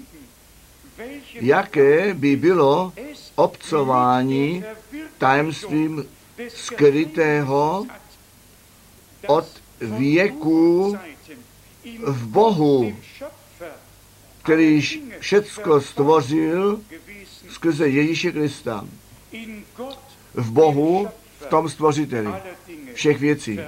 jaké by bylo obcování tajemstvím skrytého od věku v Bohu, kterýž všecko stvořil skrze Ježíše Krista. V Bohu, v tom stvořiteli všech věcí.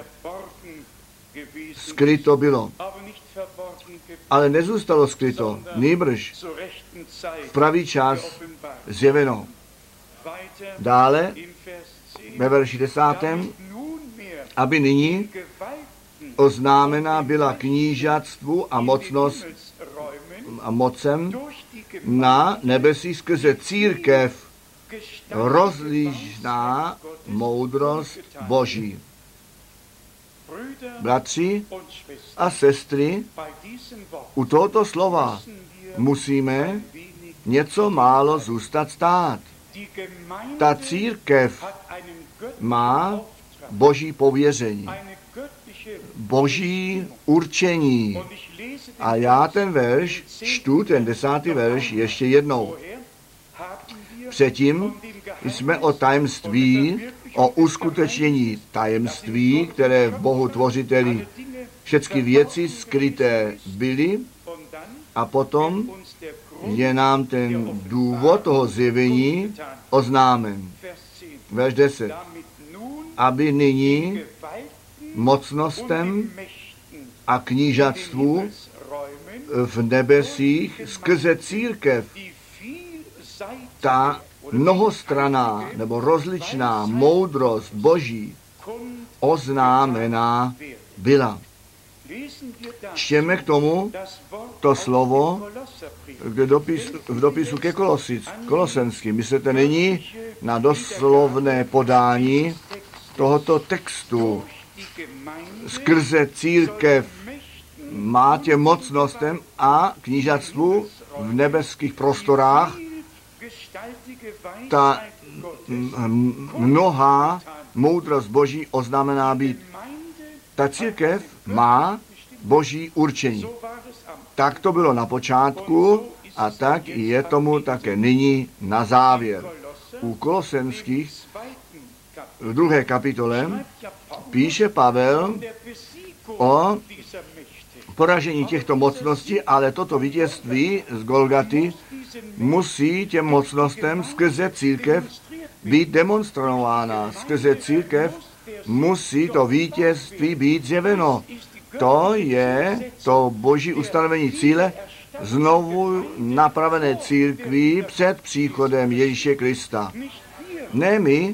Skryto bylo. Ale nezůstalo skryto, nýbrž v pravý čas zjeveno. Dále ve verši desátém, aby nyní oznámena byla knížatstvu a mocnost a mocem na nebesí skrze církev rozlišná moudrost Boží. Bratři a sestry, u tohoto slova musíme něco málo zůstat stát. Ta církev má Boží pověření, Boží určení. A já ten verš čtu, ten desátý verš, ještě jednou. Předtím jsme o tajemství, o uskutečnění tajemství, které v Bohu Tvořiteli všechny věci skryté byly, a potom je nám ten důvod toho zjevení oznámen. Verš deset. Aby nyní mocnostem a knížatstvu v nebesích skrze církev ta mnohostranná nebo rozličná moudrost Boží oznámená byla. Čtěme k tomu to slovo v dopisu, v dopisu ke Kolosic, Kolosenským. Myslíte nyní na doslovné podání tohoto textu. Skrze církev máte mocnostem a knížatstvu v nebeských prostorách ta mnohá moudrost Boží oznamená být. Ta církev má Boží určení. Tak to bylo na počátku a tak je tomu také nyní na závěr. U Kolosenských v druhé kapitole píše Pavel o poražení těchto mocností, ale toto vítězství z Golgaty musí těm mocnostem skrze církev být demonstrována. Skrze církev musí to vítězství být zjeveno. To je to Boží ustanovení cíle znovu napravené církví před příchodem Ježíše Krista. Ne my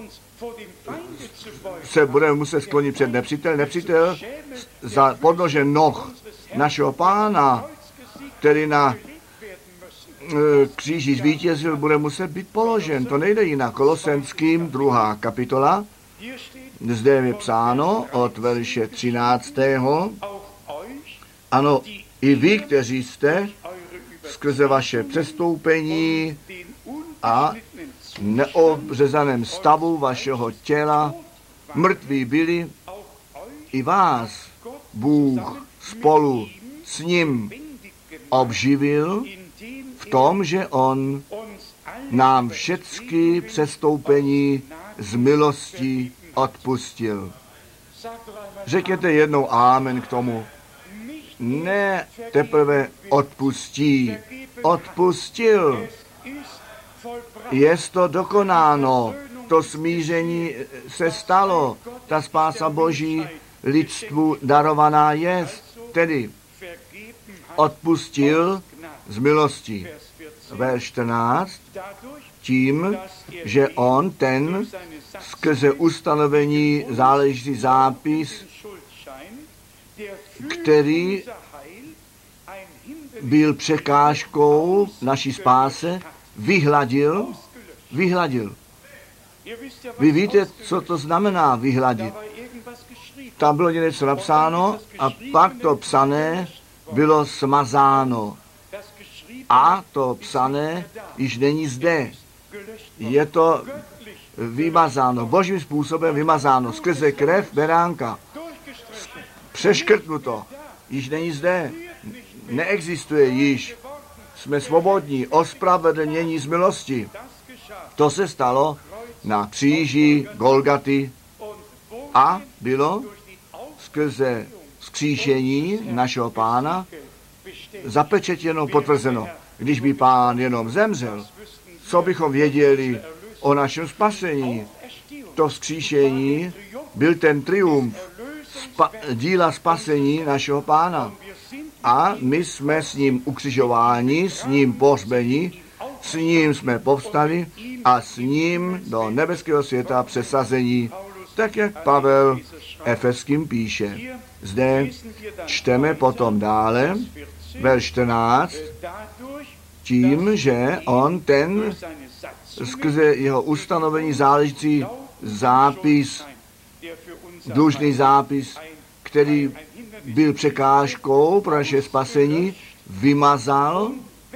se budeme muset sklonit před nepřítel. Nepřítel za podnože noh našeho Pána, který na kříži zvítězil, bude muset být položen. To nejde jinak. Kolosenským druhá kapitola. Zde je psáno od verše třináctého. Ano, i vy, kteří jste skrze vaše přestoupení a neobřezaném stavu vašeho těla mrtví byli, i vás Bůh spolu s ním obživil v tom, že on nám všechny přestoupení z milosti odpustil. Řekněte jednou amen k tomu. Ne teprve odpustí, odpustil. Je to dokonáno, to smíření se stalo, ta spása Boží lidstvu darovaná je, tedy odpustil z milosti. Verš čtrnáct, tím, že on ten skrze ustanovení záležitý zápis, který byl překážkou naší spáse, vyhladil, vyhladil. Vy víte, co to znamená vyhladit. Tam bylo něco napsáno a pak to psané bylo smazáno. A to psané již není zde. Je to vymazáno, božím způsobem vymazáno, skrze krev beránka. Přeškrtnuto. Již není zde. Neexistuje již. Jsme svobodní, ospravedlnění z milosti. To se stalo na kříži Golgaty a bylo skrze vzkříšení našeho Pána zapečetěno, potvrzeno. Když by Pán jenom zemřel, co bychom věděli o našem spasení? To vzkříšení byl ten triumf spa- díla spasení našeho Pána. A my jsme s ním ukřižováni, s ním pohřbeni, s ním jsme povstali a s ním do nebeského světa přesazení, tak jak Pavel Efeským píše. Zde čteme potom dále, verš čtrnáct, tím, že on ten skrze jeho ustanovení záležící zápis, dlužný zápis, který byl překážkou pro naše spasení, vymazal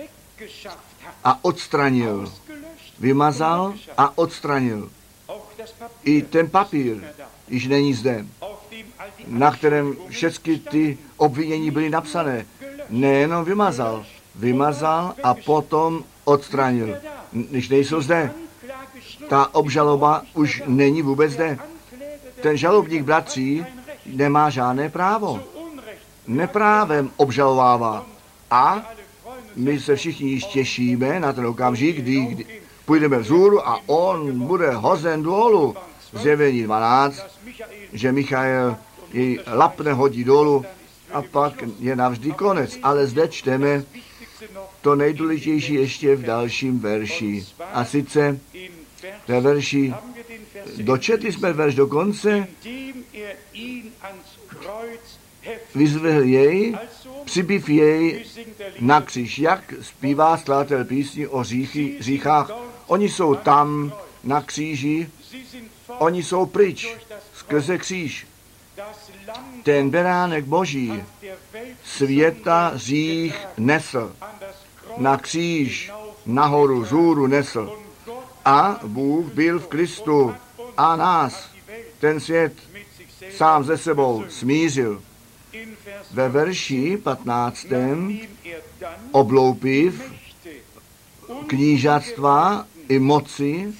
a odstranil. Vymazal a odstranil. I ten papír již není zde, na kterém všechny ty obvinění byly napsané. Nejenom vymazal, vymazal a potom odstranil. Když nejsou zde, ta obžaloba už není vůbec zde. Ten žalobník, bratří, nemá žádné právo. Neprávem obžalovává. A my se všichni již těšíme na ten okamžik, kdy, kdy půjdeme vzhůru a on bude hozen dolů. Zjevení dvanáct, že Michael jej lapne, hodí dolů a pak je navždy konec. Ale zde čteme to nejdůležitější ještě v dalším verši. A sice ve verši, dočetli jsme verš do konce, vyzvihl jej, přibiv jej na kříž. Jak zpívá skladatel písni o říchy, říchách? Oni jsou tam na kříži, oni jsou pryč skrze kříž. Ten beránek Boží světa řích nesl. Na kříž, nahoru, vzhůru nesl. A Bůh byl v Kristu a nás, ten svět, sám ze sebou smířil. Ve verši patnáctém obloupiv knížatstva i moci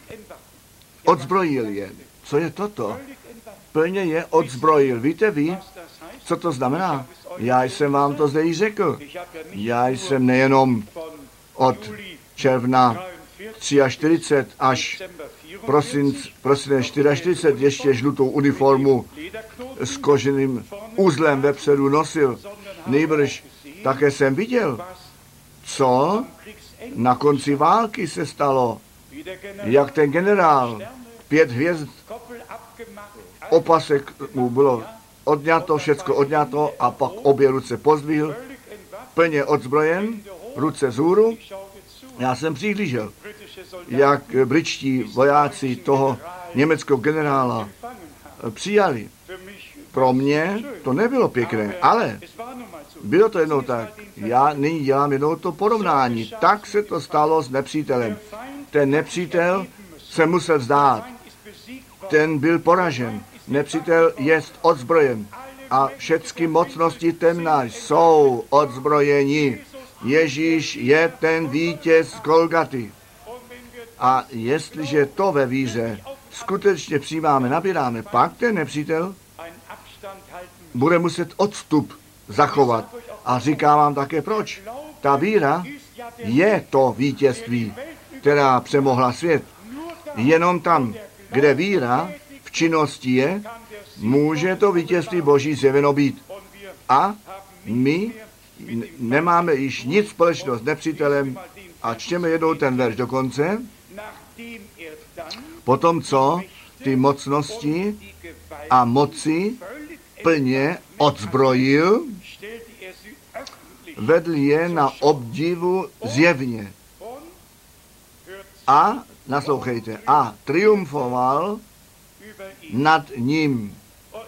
odzbrojil je. Co je toto? Plně je odzbrojil. Víte vy, co to znamená? Já jsem vám to zde již řekl. Já jsem nejenom od června čtyřicet tři až prosinec, prosinec čtyřicet čtyři ještě žlutou uniformu s koženým uzlem vepředu nosil. Nejbrž také jsem viděl, co na konci války se stalo. Jak ten generál, pět hvězd, opasek mu bylo odňato, všecko odňato a pak obě ruce pozdvihl, plně odzbrojen, ruce vzhůru. Já jsem přihlížel, jak britští vojáci toho německého generála přijali. Pro mě to nebylo pěkné, ale bylo to jednou tak. Já nyní dělám jednou to porovnání. Tak se to stalo s nepřítelem. Ten nepřítel se musel vzdát. Ten byl poražen. Nepřítel je odzbrojen. A všechny mocnosti temna jsou odzbrojeni. Ježíš je ten vítěz Golgaty. A jestliže to ve víře skutečně přijímáme, nabíráme, pak ten nepřítel bude muset odstup zachovat. A říkám vám také proč. Ta víra je to vítězství, která přemohla svět. Jenom tam, kde víra v činnosti je, může to vítězství Boží zjeveno být. A my nemáme již nic společného s nepřítelem a čteme jednou ten verš do konce. Potom, co ty mocnosti a moci plně odzbrojil, vedl je na obdivu zjevně. A, naslouchejte, a triumfoval nad ním,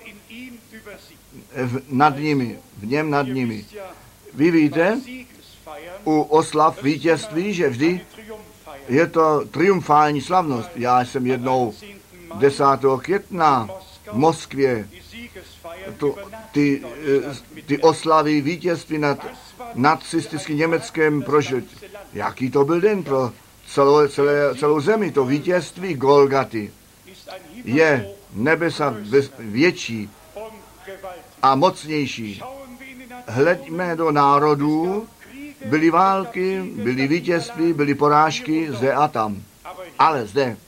v, nad nimi, v něm nad nimi. Vy víte, u oslav vítězství, že vždy je to triumfální slavnost. Já jsem jednou desátého května v Moskvě to, ty, ty oslavy vítězství nad nacistickým Německem prožil. Jaký to byl den pro celou, celé, celou zemi, to vítězství Golgaty. Je nebesa větší a mocnější. Hleďme do národů, byly války, byly vítězství, byly porážky zde a tam. Ale zde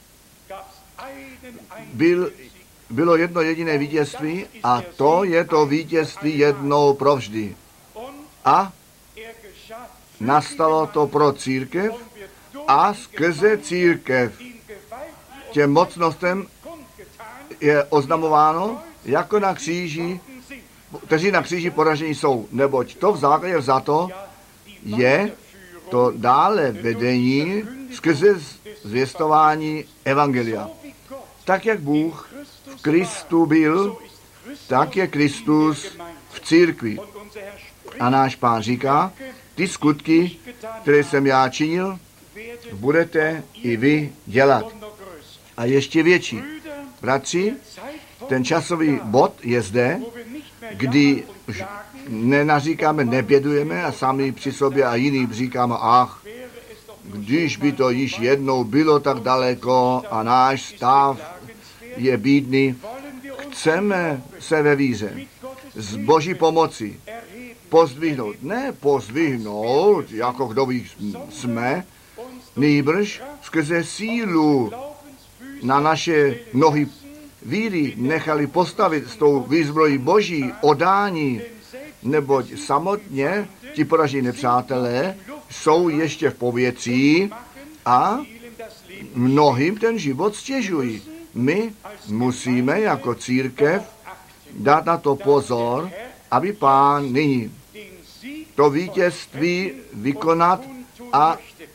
byl, bylo jedno jediné vítězství a to je to vítězství jednou provždy. A nastalo to pro církev a skrze církev těm mocnostem je oznamováno, jako na kříži, kteří na kříži poražení jsou, neboť to v základě vzato je to dále vedení skrze zvěstování evangelia. Tak, jak Bůh v Kristu byl, tak je Kristus v církvi. A náš Pán říká, ty skutky, které jsem já činil, budete i vy dělat. A ještě větší. Bratři, ten časový bod je zde, kdy nenaříkáme, nebědujeme a sami při sobě a jiný říkáme, ach, když by to již jednou bylo tak daleko a náš stav je bídný, chceme se ve víře z Boží pomoci pozdvihnout. Ne pozdvihnout, jako kdo ví jsme, nýbrž skrze sílu na naše nohy víry nechali postavit s tou výzbrojí Boží odání, neboť samotně ti poražení nepřátelé jsou ještě v povětří a mnohým ten život stěžují. My musíme jako církev dát na to pozor, aby Pán nyní to vítězství vykonat a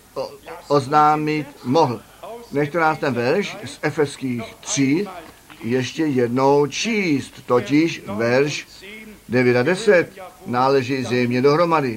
oznámit mohl. Nechte nás ten verš z Efeských tři ještě jednou číst, totiž verš devět a deset náleží zřejmě dohromady.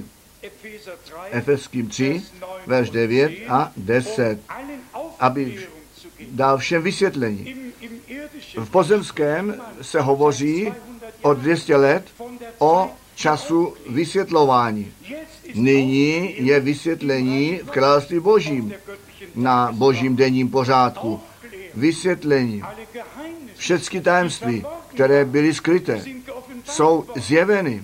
Efeským tři, verš devět a deset, aby dal všem vysvětlení. V pozemském se hovoří o dvě stě let o času vysvětlování. Nyní je vysvětlení v království Božím na Božím denním pořádku. Vysvětlení. Všechny tajemství, které byly skryté, jsou zjeveny.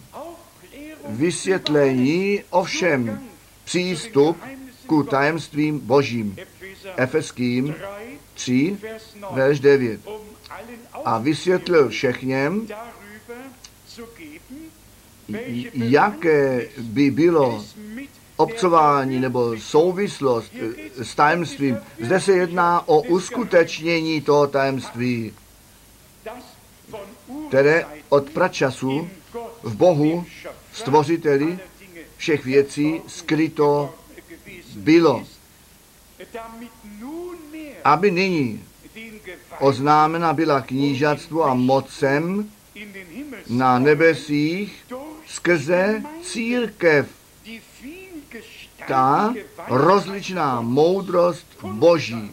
Vysvětlení ovšem přístup ku tajemstvím Božím. Efeským tři, verš devět. A vysvětlil všechněm, jaké by bylo obcování nebo souvislost s tajemstvím. Zde se jedná o uskutečnění toho tajemství, které od pračasu v Bohu, stvořiteli všech věcí, skryto bylo. Aby nyní oznámena byla knížatstvu a mocem na nebesích skrze církev. Ta rozličná moudrost Boží.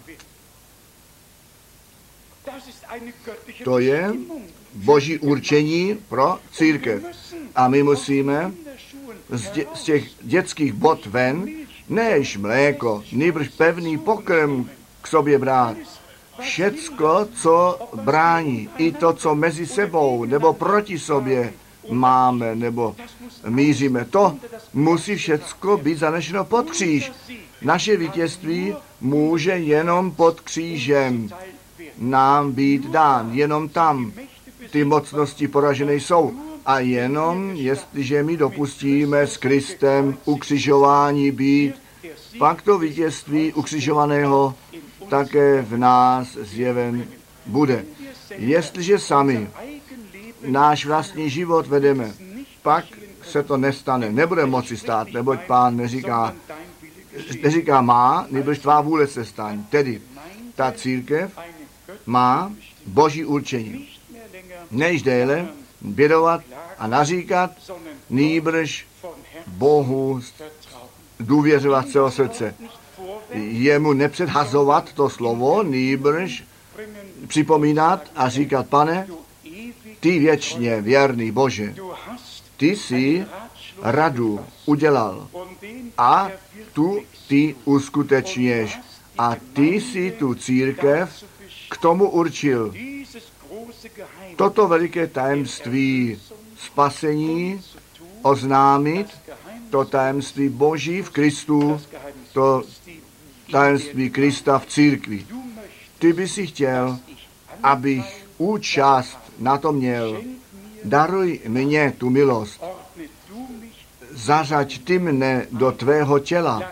To je Boží určení pro církev. A my musíme z, dě, z těch dětských bod ven než mléko, nýbrž pevný pokrm k sobě brát. Všecko, co brání, i to, co mezi sebou nebo proti sobě máme nebo míříme, to musí všecko být zanešeno pod kříž. Naše vítězství může jenom pod křížem nám být dán. Jenom tam ty mocnosti poražené jsou. A jenom jestliže my dopustíme s Kristem ukřižování být, pak to vítězství ukřižovaného také v nás zjeven bude. Jestliže sami náš vlastní život vedeme, pak se to nestane, nebude moci stát, neboť Pán neříká, neříká má, nebož tvá vůle se staň. Tedy ta církev má Boží určení. Než déle bědovat a naříkat, nýbrž Bohu důvěřovat celého srdce. Jemu nepředhazovat to slovo, nýbrž připomínat a říkat, Pane, ty věčně věrný Bože, ty jsi radu udělal a tu ty uskutečněš a ty jsi tu církev k tomu určil. Toto veliké tajemství spasení oznámit, to tajemství Boží v Kristu, to tajemství Krista v církvi. Ty by si chtěl, abych účast na to měl. Daruj mě tu milost. Zařaď ty mne do tvého těla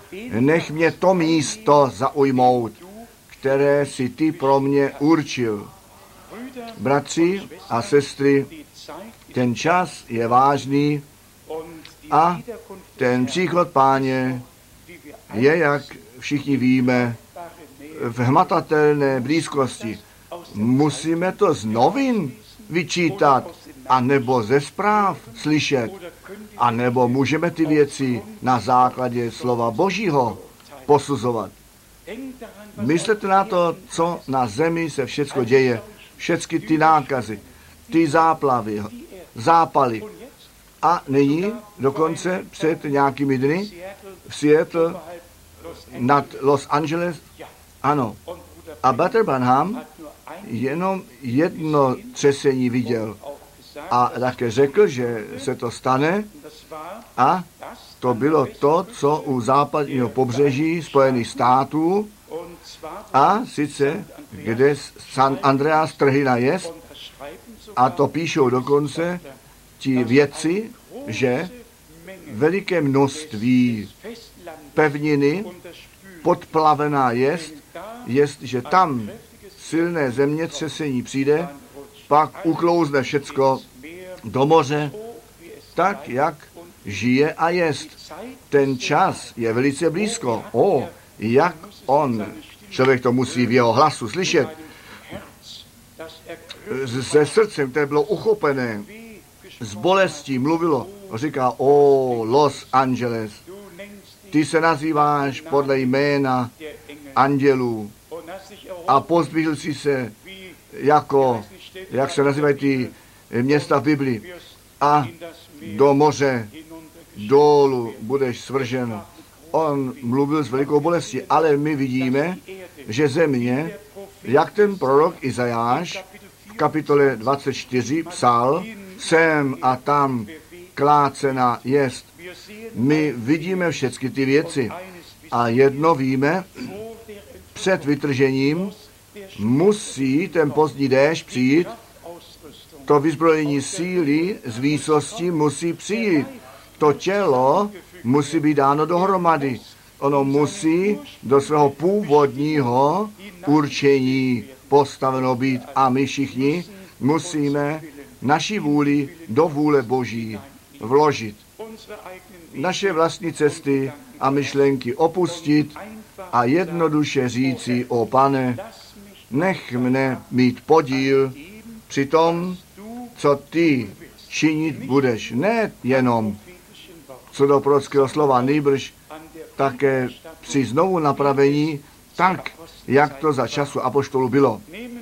nech mě to místo zaujmout, které si ty pro mě určil. Bratři a sestry, ten čas je vážný a ten příchod Páně je, jak všichni víme, v hmatatelné blízkosti. Musíme to z novin vyčítat, anebo ze zpráv slyšet, anebo můžeme ty věci na základě slova Božího posuzovat. Myslete na to, co na zemi se všecko děje, všechny ty nákazy, ty záplavy, zápaly. A nyní, dokonce před nějakými dny, v Seattle nad Los Angeles, ano. A Brother Branham jenom jedno třesení viděl a také řekl, že se to stane a to bylo to, co u západního pobřeží Spojených států a sice, kde San Andreas trhyna jest, a to píšou dokonce ti vědci, že veliké množství pevniny podplavená jest, jestliže tam silné zemětřesení přijde, pak uklouzne všecko do moře, tak, jak žije a jest. Ten čas je velice blízko. O, jak on, člověk to musí v jeho hlasu slyšet, se srdcem, které bylo uchopené, z bolestí mluvilo, říká, o, Los Angeles, ty se nazýváš podle jména andělů a pozdvihl si se jako, jak se nazývají ty města v Biblii, a do moře dolů budeš svržen. On mluvil s velikou bolestí, ale my vidíme, že země, jak ten prorok Izajáš v kapitole dvacet čtyři psal, sem a tam klácena jest. My vidíme všechny ty věci a jedno víme, před vytržením musí ten pozdní déšť přijít, to vyzbrojení síly z výsosti musí přijít. To tělo musí být dáno dohromady. Ono musí do svého původního určení postaveno být a my všichni musíme naši vůli do vůle Boží vložit. Naše vlastní cesty a myšlenky opustit a jednoduše říci, o Pane, nech mne mít podíl při tom, co ty činit budeš. Ne jenom co do prorockého slova, nýbrž také při znovu napravení, tak, jak to za času apoštolů bylo.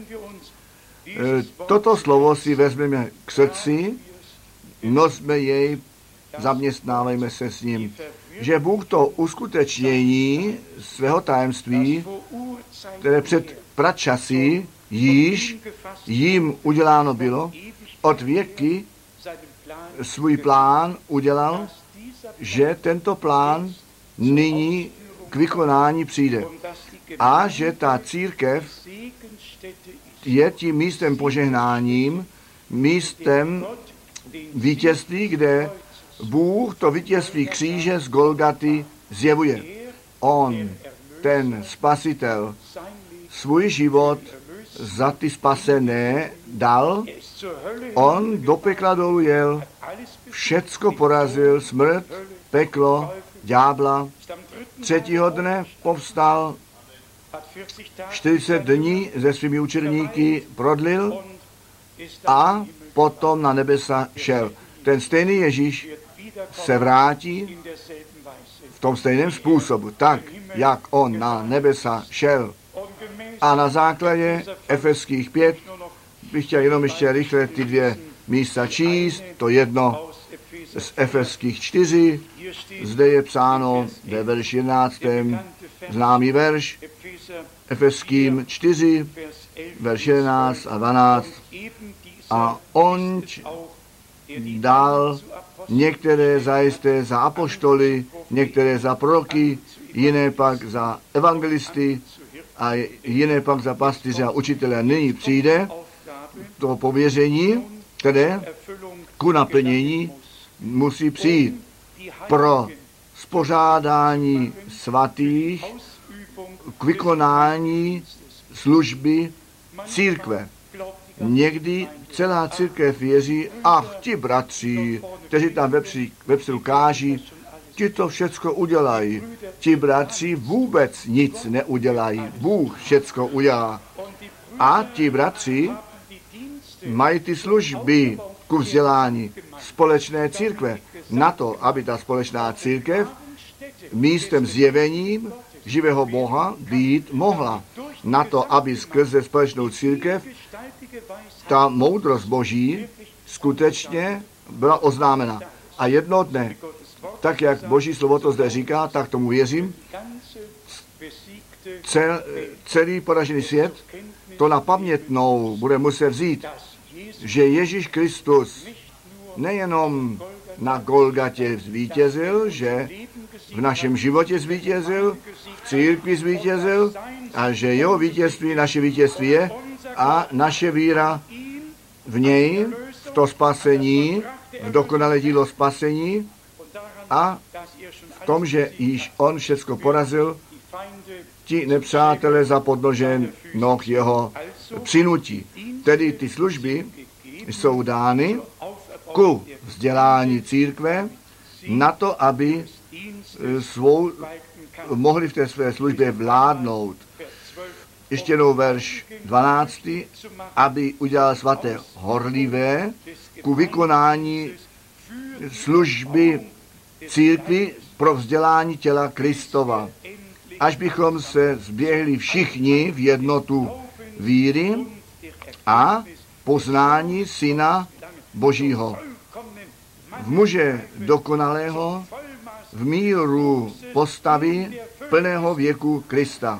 Toto slovo si vezmeme k srdci, nosme jej, zaměstnávejme se s ním, že Bůh to uskutečnění svého tajemství, které před pračasy již jim uděláno bylo, od věky svůj plán udělal, že tento plán nyní k vykonání přijde. A že ta církev je tím místem požehnáním, místem vítězství, kde Bůh to vítězství kříže z Golgaty zjevuje. On, ten spasitel, svůj život za ty spasené dal, on do pekla dolů jel, všecko porazil, smrt, peklo, ďábla. Třetího dne povstal, čtyřicet dní se svými učedníky prodlil a potom na nebesa šel. Ten stejný Ježíš se vrátí v tom stejném způsobu, tak, jak on na nebesa šel. A na základě Efeských pět bych chtěl jenom ještě rychle ty dvě místa číst, to jedno z Efeských čtyři, zde je psáno ve verši jedenáctém známý verš, Efeským čtyři, verš jedenáct a dvanáct. A on dal některé zajisté za apoštoly, některé za proroky, jiné pak za evangelisty a jiné pak za pastýře a učitele. Nyní přijde to pověření, které ku naplnění musí přijít pro spořádání svatých k vykonání služby církve. Někdy celá církev věří, ach, ti bratři, kteří tam vepředu káží, ti to všecko udělají. Ti bratři vůbec nic neudělají. Bůh všecko udělá. A ti bratři mají ty služby ku vzdělání společné církve. Na to, aby ta společná církev místem zjevením živého Boha být mohla. Na to, aby skrze společnou církev ta moudrost Boží skutečně byla oznámena. A jedno dne, tak jak Boží slovo to zde říká, tak tomu věřím, cel, celý poražený svět to na pamětnou bude muset vzít, že Ježíš Kristus nejenom na Golgatě zvítězil, že v našem životě zvítězil, v církvi zvítězil a že jeho vítězství naše vítězství je a naše víra v něj, v to spasení, v dokonalé dílo spasení a v tom, že již on všecko porazil, ti nepřátelé za podnožen noh jeho přinutí. Tedy ty služby jsou dány ku vzdělání církve na to, aby svou, mohli v té své službě vládnout. Ještě jednou verš dvanáctý, aby udělal svaté horlivé ku vykonání služby církvi pro vzdělání těla Kristova. Až bychom se zběhli všichni v jednotu víry a poznání Syna Božího. V muže dokonalého, v míru postavy plného věku Krista.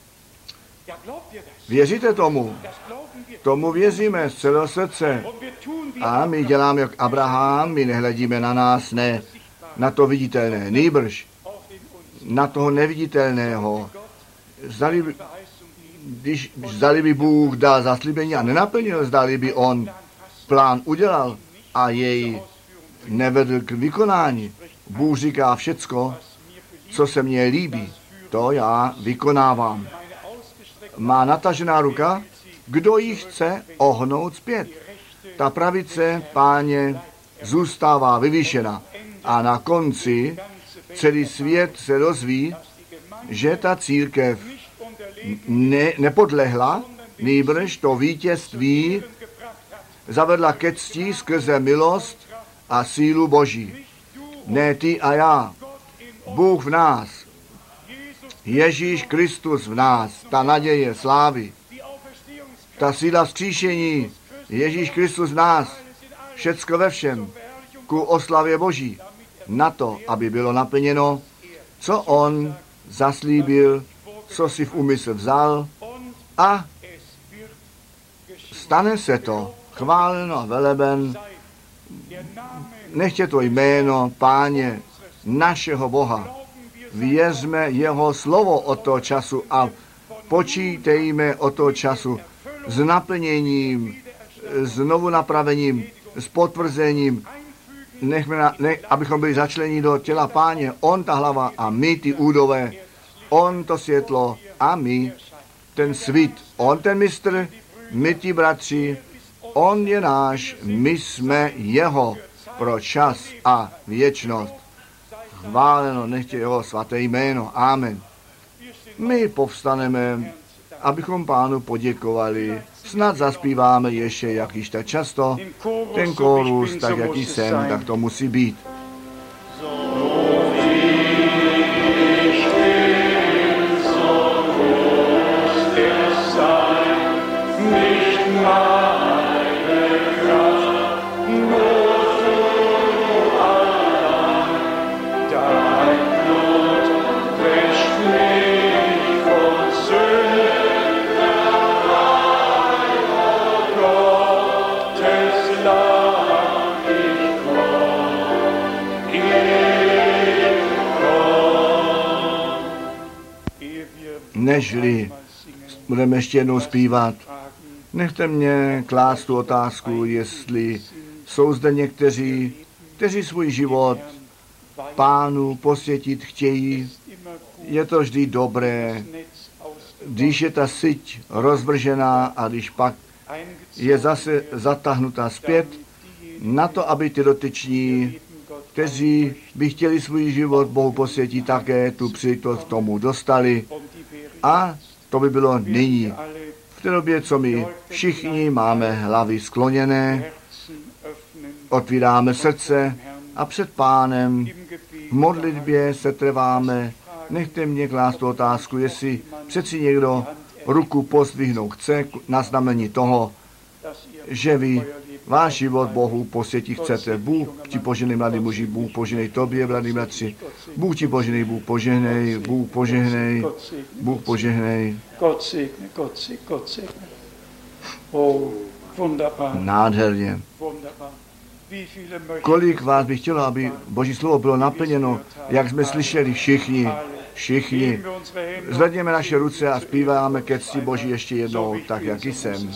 Věříte tomu? Tomu věříme z celého srdce. A my děláme jak Abraham, my nehledíme na nás, ne na to viditelné, nýbrž na toho neviditelného. Zdali, když zdali by Bůh dal zaslíbení a nenaplnil, zdali by on plán udělal a jej nevedl k vykonání. Bůh říká všecko, co se mně líbí, to já vykonávám. Má natažená ruka, kdo ji chce ohnout zpět. Ta pravice, Páně, zůstává vyvýšena. A na konci celý svět se dozví, že ta církev ne, nepodlehla, nýbrž to vítězství zavedla ke cti skrze milost a sílu Boží. Ne ty a já. Bůh v nás. Ježíš Kristus v nás. Ta naděje slávy. Ta síla vzkříšení. Ježíš Kristus v nás. Všecko ve všem. Ku oslavě Boží. Na to, aby bylo naplněno, co on zaslíbil, co si v úmysl vzal a stane se to. Chváleno a veleben. Nechtě to jméno, Páně, našeho Boha. Věřme jeho slovo od toho času a počítejme od toho času s naplněním, znovu napravením, s potvrzením, nechme na, ne, abychom byli začleni do těla Páně. On ta hlava a my ty údové, on to světlo a my ten svit. On ten mistr, my ti bratři, on je náš, my jsme jeho pro čas a věčnost. Chváleno nechtě jeho svaté jméno. Amen. My povstaneme, abychom Pánu poděkovali. Snad zaspíváme ještě, jak již tak často. Ten kórus, tak jaký jsem, tak to musí být. Nežli budeme ještě jednou zpívat, nechte mě klást tu otázku, jestli jsou zde někteří, kteří svůj život Pánu posvětit chtějí. Je to vždy dobré, když je ta syť rozvržená a když pak je zase zatahnutá zpět, na to, aby ty dotyční, kteří by chtěli svůj život Bohu posvětit, také tu příležitost k tomu dostali. A to by bylo nyní. V té době, co my všichni máme hlavy skloněné, otvíráme srdce a před Pánem v modlitbě se trváme. Nechte mě klást tu otázku, jestli přeci někdo ruku pozdvihnout chce na znamení toho, že vy váš život Bohu posvětit chcete. Bůh ti poženej, mladý muži, Bůh poženej tobě, mladý bratři. Bůh ti poženej, Bůh požehnej, Bůh požehnej, Bůh požehnej. Nádherně. Kolik vás by chtělo, aby Boží slovo bylo naplněno, jak jsme slyšeli všichni, všichni. Zvedněme naše ruce a zpíváme ke cti Boží ještě jednou, tak jak jsem.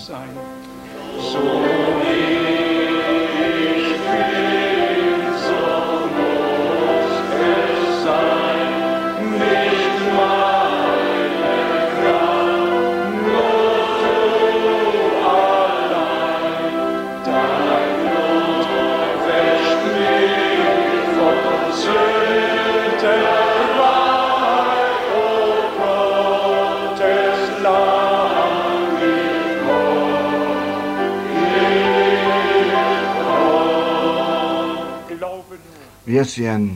Věř jen.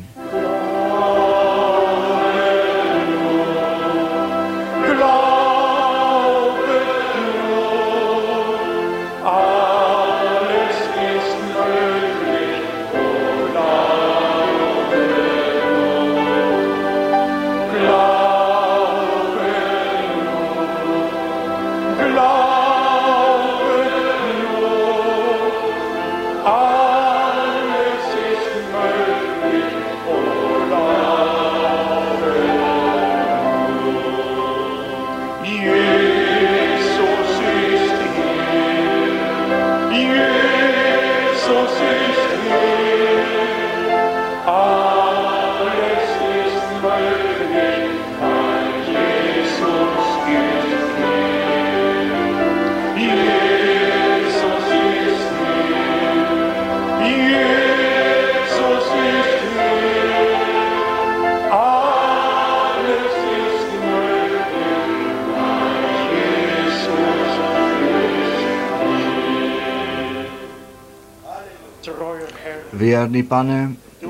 Věrný Pane,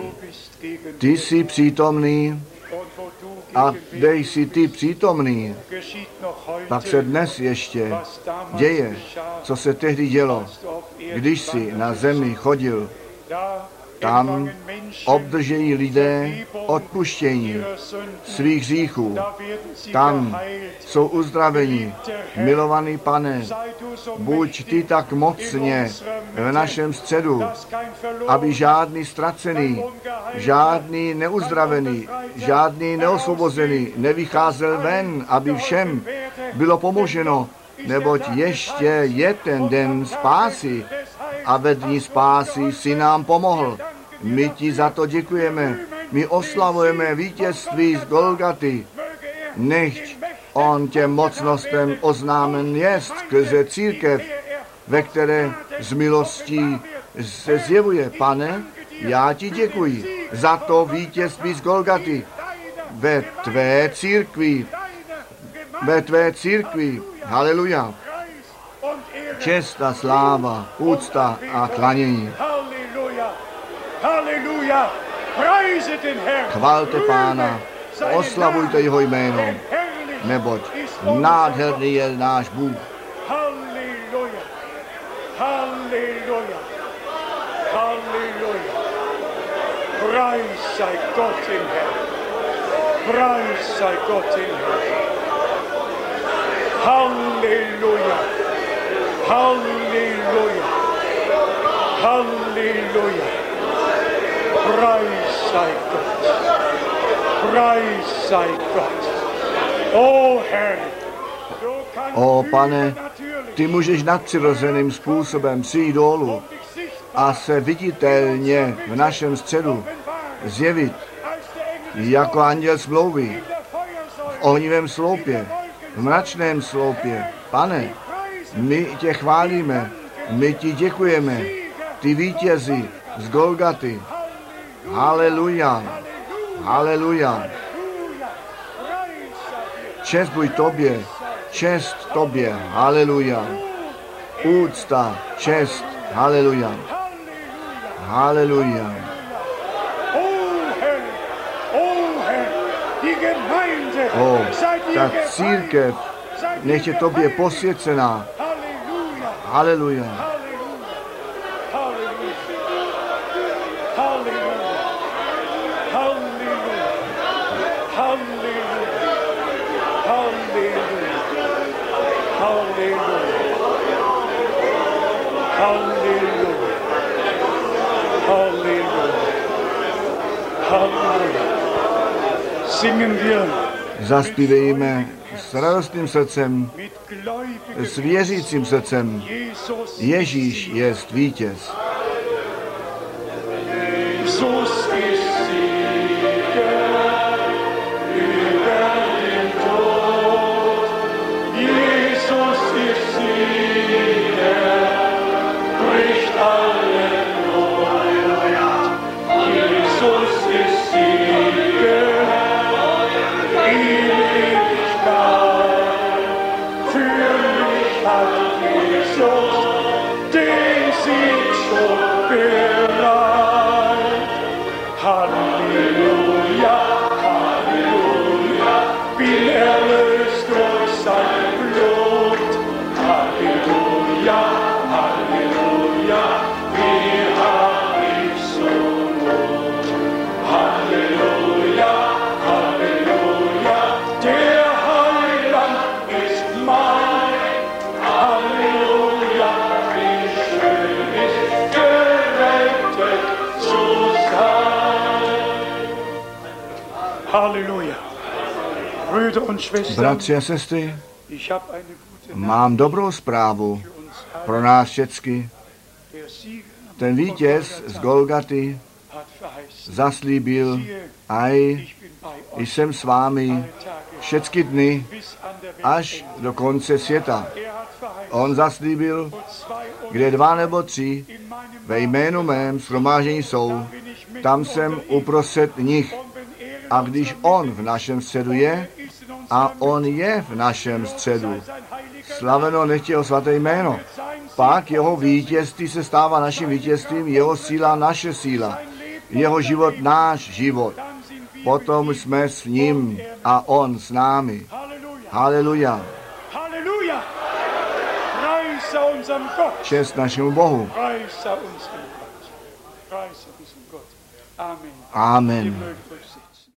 ty jsi přítomný a kde jsi ty přítomný, pak se dnes ještě děje, co se tehdy dělo, když jsi na zemi chodil. Tam obdržejí lidé odpuštění svých hříchů. Tam jsou uzdraveni. Milovaný Pane, buď ty tak mocně v našem středu, aby žádný ztracený, žádný neuzdravený, žádný neosvobozený nevycházel ven, aby všem bylo pomoženo, neboť ještě je ten den spásy a ve dní spásy si nám pomohl. My ti za to děkujeme. My oslavujeme vítězství z Golgaty. Nechť on těm mocnostem oznámen jest skrze církev, ve které z milostí se zjevuje. Pane, já ti děkuji za to vítězství z Golgaty ve tvé církvi. Ve tvé církvi. Haleluja. Čest a sláva, úcta a klanění. Halleluja! Preise den Herrn! Chvalte Pána, oslavujte jeho jméno, neboť nádherný je náš Bůh. Halleluja! Halleluja! Halleluja! Preis sei Gott im Herrn! Preis sei Gott im Herrn! Halleluja! Halleluja! Halleluja! Preis sei Gott! Preis sei Gott! O Herr! O Pane, ty můžeš nadpřirozeným způsobem přijít dolů a se viditelně v našem středu zjevit jako anděl smlouvy v ohnivém sloupě, v mračném sloupě. Pane, my tě chválíme, my ti děkujeme, ty vítězi z Golgaty. Haleluja, haleluja. Čest buď tobě, čest tobě, haleluja. Úcta, čest, haleluja. Haleluja. O, ta církev, nech je tobě posvěcená. Haleluja. Zaspívejme s radostným srdcem, s věřícím srdcem. Ježíš jest vítěz. Bratři a sestry, mám dobrou zprávu pro nás všechny. Ten vítěz z Golgaty zaslíbil, aj jsem s vámi všechny dny až do konce světa. On zaslíbil, kde dva nebo tři ve jménu mém shromáždění jsou, tam jsem uprostřed nich. A když on v našem středu je, a on je v našem středu, slaveno nech jeho svaté jméno, pak jeho vítězství se stává naším vítězstvím, jeho síla naše síla, jeho život náš život. Potom jsme s ním a on s námi. Haleluja. Čest našemu Bohu. Amen.